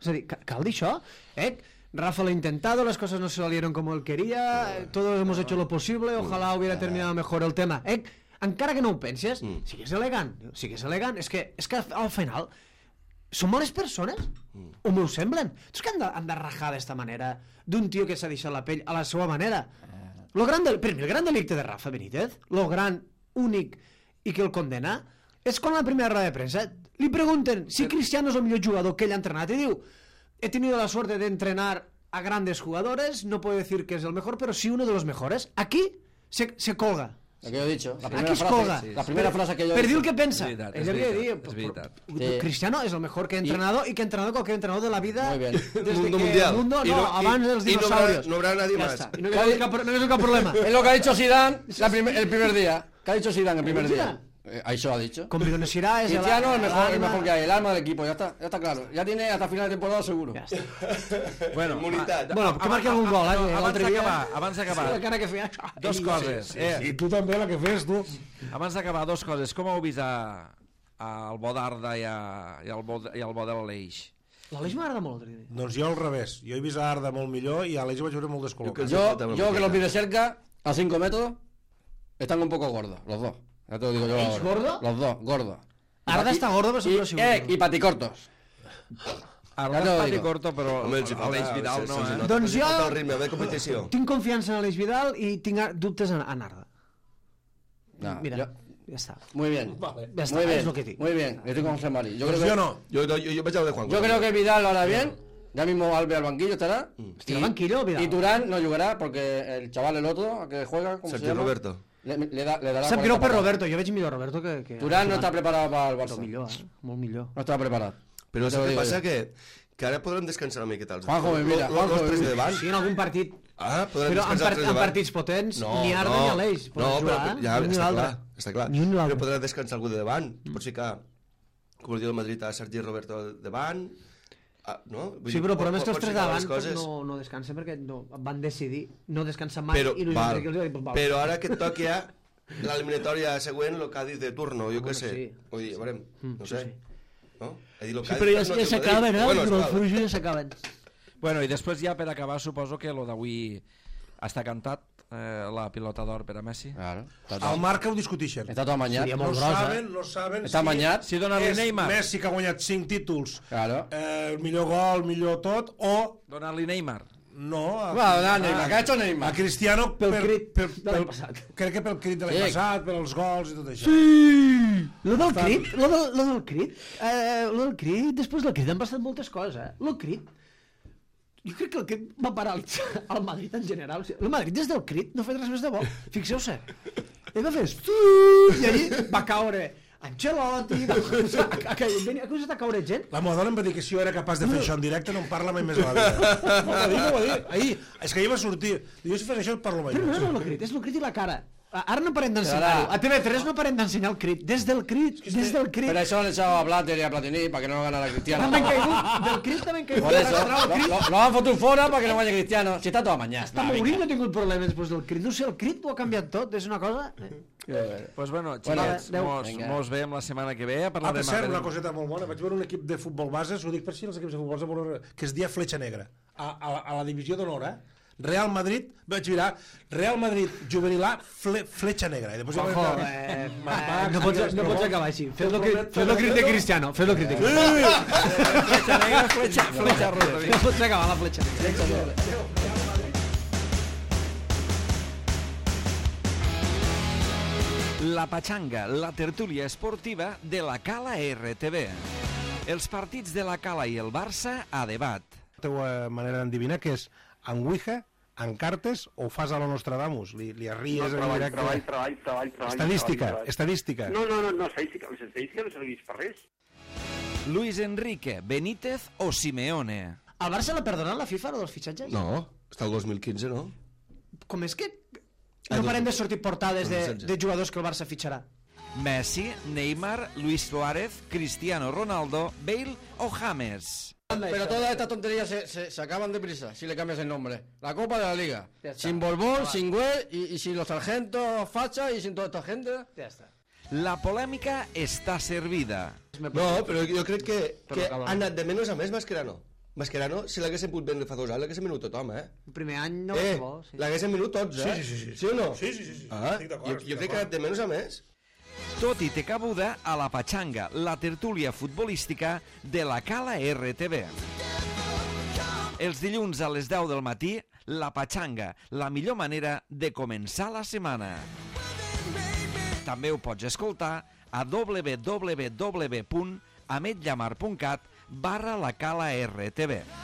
Speaker 4: És a dir, cal dir això? Rafa lo ha intentado, las cosas no se salieron como él quería, todos hemos hecho lo posible, ojalá hubiera terminado mejor el tema. Encara que no ho penses, sigues elegant. És que al final són bones persones, o m'ho semblen. És que han de rajar d'esta manera d'un tio que s'ha deixat la pell a la seva manera. Per mi el gran delicte de Rafa Benítez, lo gran, únic i que el condena, és quan a la primera roda de premsa li pregunten si Cristiano és el millor jugador que ell ha entrenat i diu: he tenido la suerte de entrenar a grandes jugadores, no puedo decir que es el mejor, pero sí uno de los mejores. Aquí se colga.
Speaker 6: Lo que yo he dicho.
Speaker 4: Aquí es colga.
Speaker 6: La primera frase que yo he
Speaker 4: per dir
Speaker 6: dicho.
Speaker 4: el que pensa.
Speaker 1: És veritat.
Speaker 4: Cristiano és el mejor que he entrenado y que ha entrenado cualquier entrenador de la vida.
Speaker 6: Muy bien.
Speaker 4: Desde
Speaker 5: Mundo
Speaker 4: que
Speaker 5: mundial.
Speaker 4: el mundo,
Speaker 5: Y no-
Speaker 4: abans dels
Speaker 5: y no habrá-
Speaker 4: dinosaurios.
Speaker 5: no habrá nadie
Speaker 4: Ya
Speaker 5: más.
Speaker 4: está. Y no hi ha cap problema.
Speaker 6: Es lo que ha dicho Zidane el primer día. ¿Qué ha dicho Zidane el primer día?
Speaker 4: Zidane?
Speaker 6: Ahí se lo ha dicho.
Speaker 4: Combinacionará es
Speaker 6: Cristiano es el mejor que hay, el alma del equipo, ya está claro. Ya tiene hasta final de temporada seguro.
Speaker 4: Ja està.
Speaker 1: Bueno,
Speaker 5: Immunitat.
Speaker 4: Bueno, que marqui algun gol,
Speaker 1: abans d'acabar,
Speaker 4: La cara que feia.
Speaker 1: dos coses.
Speaker 2: I tu també la que fes, tu.
Speaker 1: Abans d'acabar, dos coses. Com heu vist al bo d'Arda i al bo de l'Aleix?
Speaker 4: L'Aleix m'agrada molt.
Speaker 2: Doncs jo al revés. Jo he vist a Arda molt millor i a l'Eix vaig veure molt descol·locat.
Speaker 6: Yo que los vi de cerca, a 5 metros, están un poco gordos, los dos. Ya te lo digo yo
Speaker 4: ¿Es
Speaker 6: ahora.
Speaker 4: gordo?
Speaker 6: Los dos, gordos.
Speaker 4: Arda està gordo, però sempre ha sigut.
Speaker 6: Y paticortos.
Speaker 1: Arda
Speaker 6: Ja te lo
Speaker 1: és pati
Speaker 6: digo.
Speaker 1: corto, però
Speaker 5: Home, si
Speaker 1: l'Aleix
Speaker 5: falta-
Speaker 1: Vidal
Speaker 5: se-
Speaker 1: no,
Speaker 5: se- se
Speaker 1: eh?
Speaker 5: nota-
Speaker 4: Doncs
Speaker 5: se
Speaker 4: jo-
Speaker 5: falta el ritme de competició.
Speaker 4: Tinc confiança en Aleix Vidal i tinc dubtes en Arda.
Speaker 6: No,
Speaker 4: Mira,
Speaker 6: yo-
Speaker 4: ja està.
Speaker 6: Muy bien.
Speaker 4: Ya está,
Speaker 6: Muy bien.
Speaker 4: es lo que digo.
Speaker 6: Muy bien. Estoy con José Mari. Yo
Speaker 2: Doncs
Speaker 6: creo
Speaker 2: jo
Speaker 6: que,
Speaker 2: no.
Speaker 5: Yo vaig a lo de Juan.
Speaker 6: yo creo que Vidal lo hará bien. Ya mismo Albe al banquillo estará.
Speaker 4: Hòstia, al banquillo, Vidal.
Speaker 6: Y Turán no jugará porque el chaval, el otro, que juega, ¿cómo se
Speaker 5: Sergio
Speaker 6: llama?
Speaker 5: Roberto.
Speaker 6: Le dará
Speaker 4: Sap
Speaker 6: 40
Speaker 4: greu per
Speaker 6: patadas.
Speaker 4: Roberto, jo veig millor Roberto que...
Speaker 6: Turán no está preparado para el
Speaker 4: Però
Speaker 6: Barça.
Speaker 4: millor, molt millor.
Speaker 6: No está preparado.
Speaker 5: Però
Speaker 6: Te
Speaker 5: saps
Speaker 6: lo
Speaker 5: què
Speaker 6: digo
Speaker 5: passa?
Speaker 6: yo.
Speaker 5: Que ara podran descansar una miqueta els
Speaker 6: Juanjo, mira, Juanjo,
Speaker 5: los tres de
Speaker 6: mira.
Speaker 5: davant.
Speaker 4: Sí, en algun partit...
Speaker 5: Ah, podran
Speaker 4: Però en,
Speaker 5: descansar els tres de
Speaker 4: en
Speaker 5: davant.
Speaker 4: partits potents, ni Arda ni Aleix poden
Speaker 5: no,
Speaker 4: jugar,
Speaker 5: però, ja,
Speaker 4: ni un ni
Speaker 5: està
Speaker 4: l'altre.
Speaker 5: clar, està clar.
Speaker 4: Ni un ni l'altre.
Speaker 5: Però podrà descansar algú de davant. Pots ficar, com el diu el Madrid, a Sergi Roberto davant. No? Vull
Speaker 4: Sí,
Speaker 5: dir,
Speaker 4: però el problema és que els
Speaker 5: pots
Speaker 4: tres
Speaker 5: ficar
Speaker 4: davant
Speaker 5: les coses.
Speaker 4: no descansen perquè van decidir no descansar mai
Speaker 5: Però,
Speaker 4: i no
Speaker 5: val,
Speaker 4: els hi dic, val.
Speaker 5: però ara que et toqui ja l'eliminatòria següent, el Cádiz de turno, jo què sé.
Speaker 4: sí.
Speaker 5: Vull dir, veurem, no
Speaker 4: sí,
Speaker 5: sé.
Speaker 4: sí.
Speaker 5: No? He dit, el
Speaker 4: Sí,
Speaker 5: Cádiz
Speaker 4: però ja
Speaker 5: no té el
Speaker 4: s'acaben,
Speaker 5: Madrid.
Speaker 4: eh?
Speaker 5: Bueno,
Speaker 4: Els
Speaker 5: esclar.
Speaker 4: fluixos ja s'acaben.
Speaker 1: Bueno, i després ja per acabar suposo que lo d'avui està cantat, la pilota d'or per a Messi.
Speaker 6: Claro.
Speaker 2: Al Marca ho discuteixen.
Speaker 6: Está todo amañado.
Speaker 4: Seria
Speaker 2: No
Speaker 4: molt gros,
Speaker 2: saben
Speaker 6: Está amañat.
Speaker 1: Si dona-li
Speaker 2: és
Speaker 1: Neymar,
Speaker 2: Messi que ha guanyat 5 títols,
Speaker 6: Claro.
Speaker 2: el millor gol, millor tot, o
Speaker 1: donar-li Neymar.
Speaker 2: no a,
Speaker 6: Bueno, da Neymar. ¿Qué ha hecho
Speaker 2: a
Speaker 6: Neymar?
Speaker 2: Cristiano
Speaker 4: Pel crit de l'any
Speaker 2: pel-
Speaker 4: passat.
Speaker 2: crec que pel crit de l'any
Speaker 6: Sí.
Speaker 2: passat, pels gols i tot això.
Speaker 4: Lo del crit, lo del crit, després del crit han passat moltes coses, eh? Lo crit, jo crec que el crit va paralitzar el Madrid en general. O sigui, el Madrid des del crit no ha fet res més de bo. Fixeu-se. Ell va fer... I allí va caure Ancelotti, va començar a caure gent.
Speaker 2: La meva dona em va dir que si jo era capaç de fer això en directe no em parla mai més a la vida. No, ho va dir. Ahir, és que ahir va sortir. Diu, si fes això et parlo mai
Speaker 4: Però no
Speaker 2: més.
Speaker 4: és el crit, és el crit i la cara. Ara no parem d'ensenyar-ho. A TV3 no parem d'ensenyar el crit. Des del crit, des del crit.
Speaker 6: Pero eso han echado a Blatter y a Platini para que no lo ganara Cristiano.
Speaker 4: També han caigut, del crit també han caigut.
Speaker 6: Por eso,
Speaker 4: El crit.
Speaker 6: lo han fotut fora para que no vaya Cristiano. Si está todo amañado.
Speaker 4: Està Mourinho ha tingut problemes després del crit. No sé, el crit ho ha canviat tot, és una cosa...
Speaker 1: Pues bueno,
Speaker 6: Bueno,
Speaker 1: xiquets,
Speaker 4: adeu.
Speaker 1: mos veiem la setmana que ve.
Speaker 2: Ah,
Speaker 1: Parlarem
Speaker 2: per cert,
Speaker 1: amb
Speaker 2: una
Speaker 1: el-
Speaker 2: coseta molt bona. Vaig veure un equip de futbol base, ho dic per si els equips de futbol base, que es dia Fletxa Negra, a la divisió d'honor, Real Madrid, vaig mirar, Real Madrid juvenil A, Fletxa Negra. I després ja vaig
Speaker 4: Ojo,
Speaker 2: veure-
Speaker 4: no pots acabar així. Fes-lo crit de Cristiano. Fes-lo crit de Cristiano.
Speaker 1: Fletxa negra, fletxa rosa.
Speaker 4: No pots acabar la fletxa negra.
Speaker 1: La Pachanga, la tertúlia esportiva de la Cala RTV. Els partits de la Cala i el Barça a debat.
Speaker 2: La teva manera d'endevinar que és en Ouija, en cartes o fas a lo Nostradamus? Li arries en directe?
Speaker 3: Treball.
Speaker 2: Estadística.
Speaker 3: No, estadística no serveix per res.
Speaker 1: Luis Enrique, Benítez o Simeone?
Speaker 4: Al Barça l'ha perdonat la FIFA, lo dels fitxatges?
Speaker 5: No, està el 2015, no?
Speaker 4: Com és que no parem de sortir portades de
Speaker 5: 2016.
Speaker 4: jugadors que el Barça fitxarà?
Speaker 1: Messi, Neymar, Luis Suárez, Cristiano Ronaldo, Bale o James?
Speaker 6: Pero todas estas tonterías se acaban deprisa si le cambias el nombre. La Copa de la Liga.
Speaker 4: Ya está.
Speaker 6: Sin Borbón, sin Güell y sin los sargentos Facha y sin toda esta gente.
Speaker 4: Ja està.
Speaker 1: La polèmica està servida.
Speaker 5: No, però jo crec que
Speaker 4: Però acaba.
Speaker 5: ha anat de menys a més Mascherano. Mascherano, si l'haguessin pogut vendre fa 2 anys, l'haguessin venut tothom,
Speaker 4: El primer any no va ser bo. Sí.
Speaker 5: L'haguessin venut tots,
Speaker 2: Sí.
Speaker 5: Sí o no?
Speaker 2: Sí. Estic d'acord.
Speaker 5: Jo crec que de menys a més.
Speaker 1: Tot i té cabuda a la Patxanga, la tertúlia futbolística de la Cala RTV. Els dilluns a les 10 del matí, la Patxanga, la millor manera de començar la setmana. També ho pots escoltar a www.ametllamar.cat/la Cala RTV.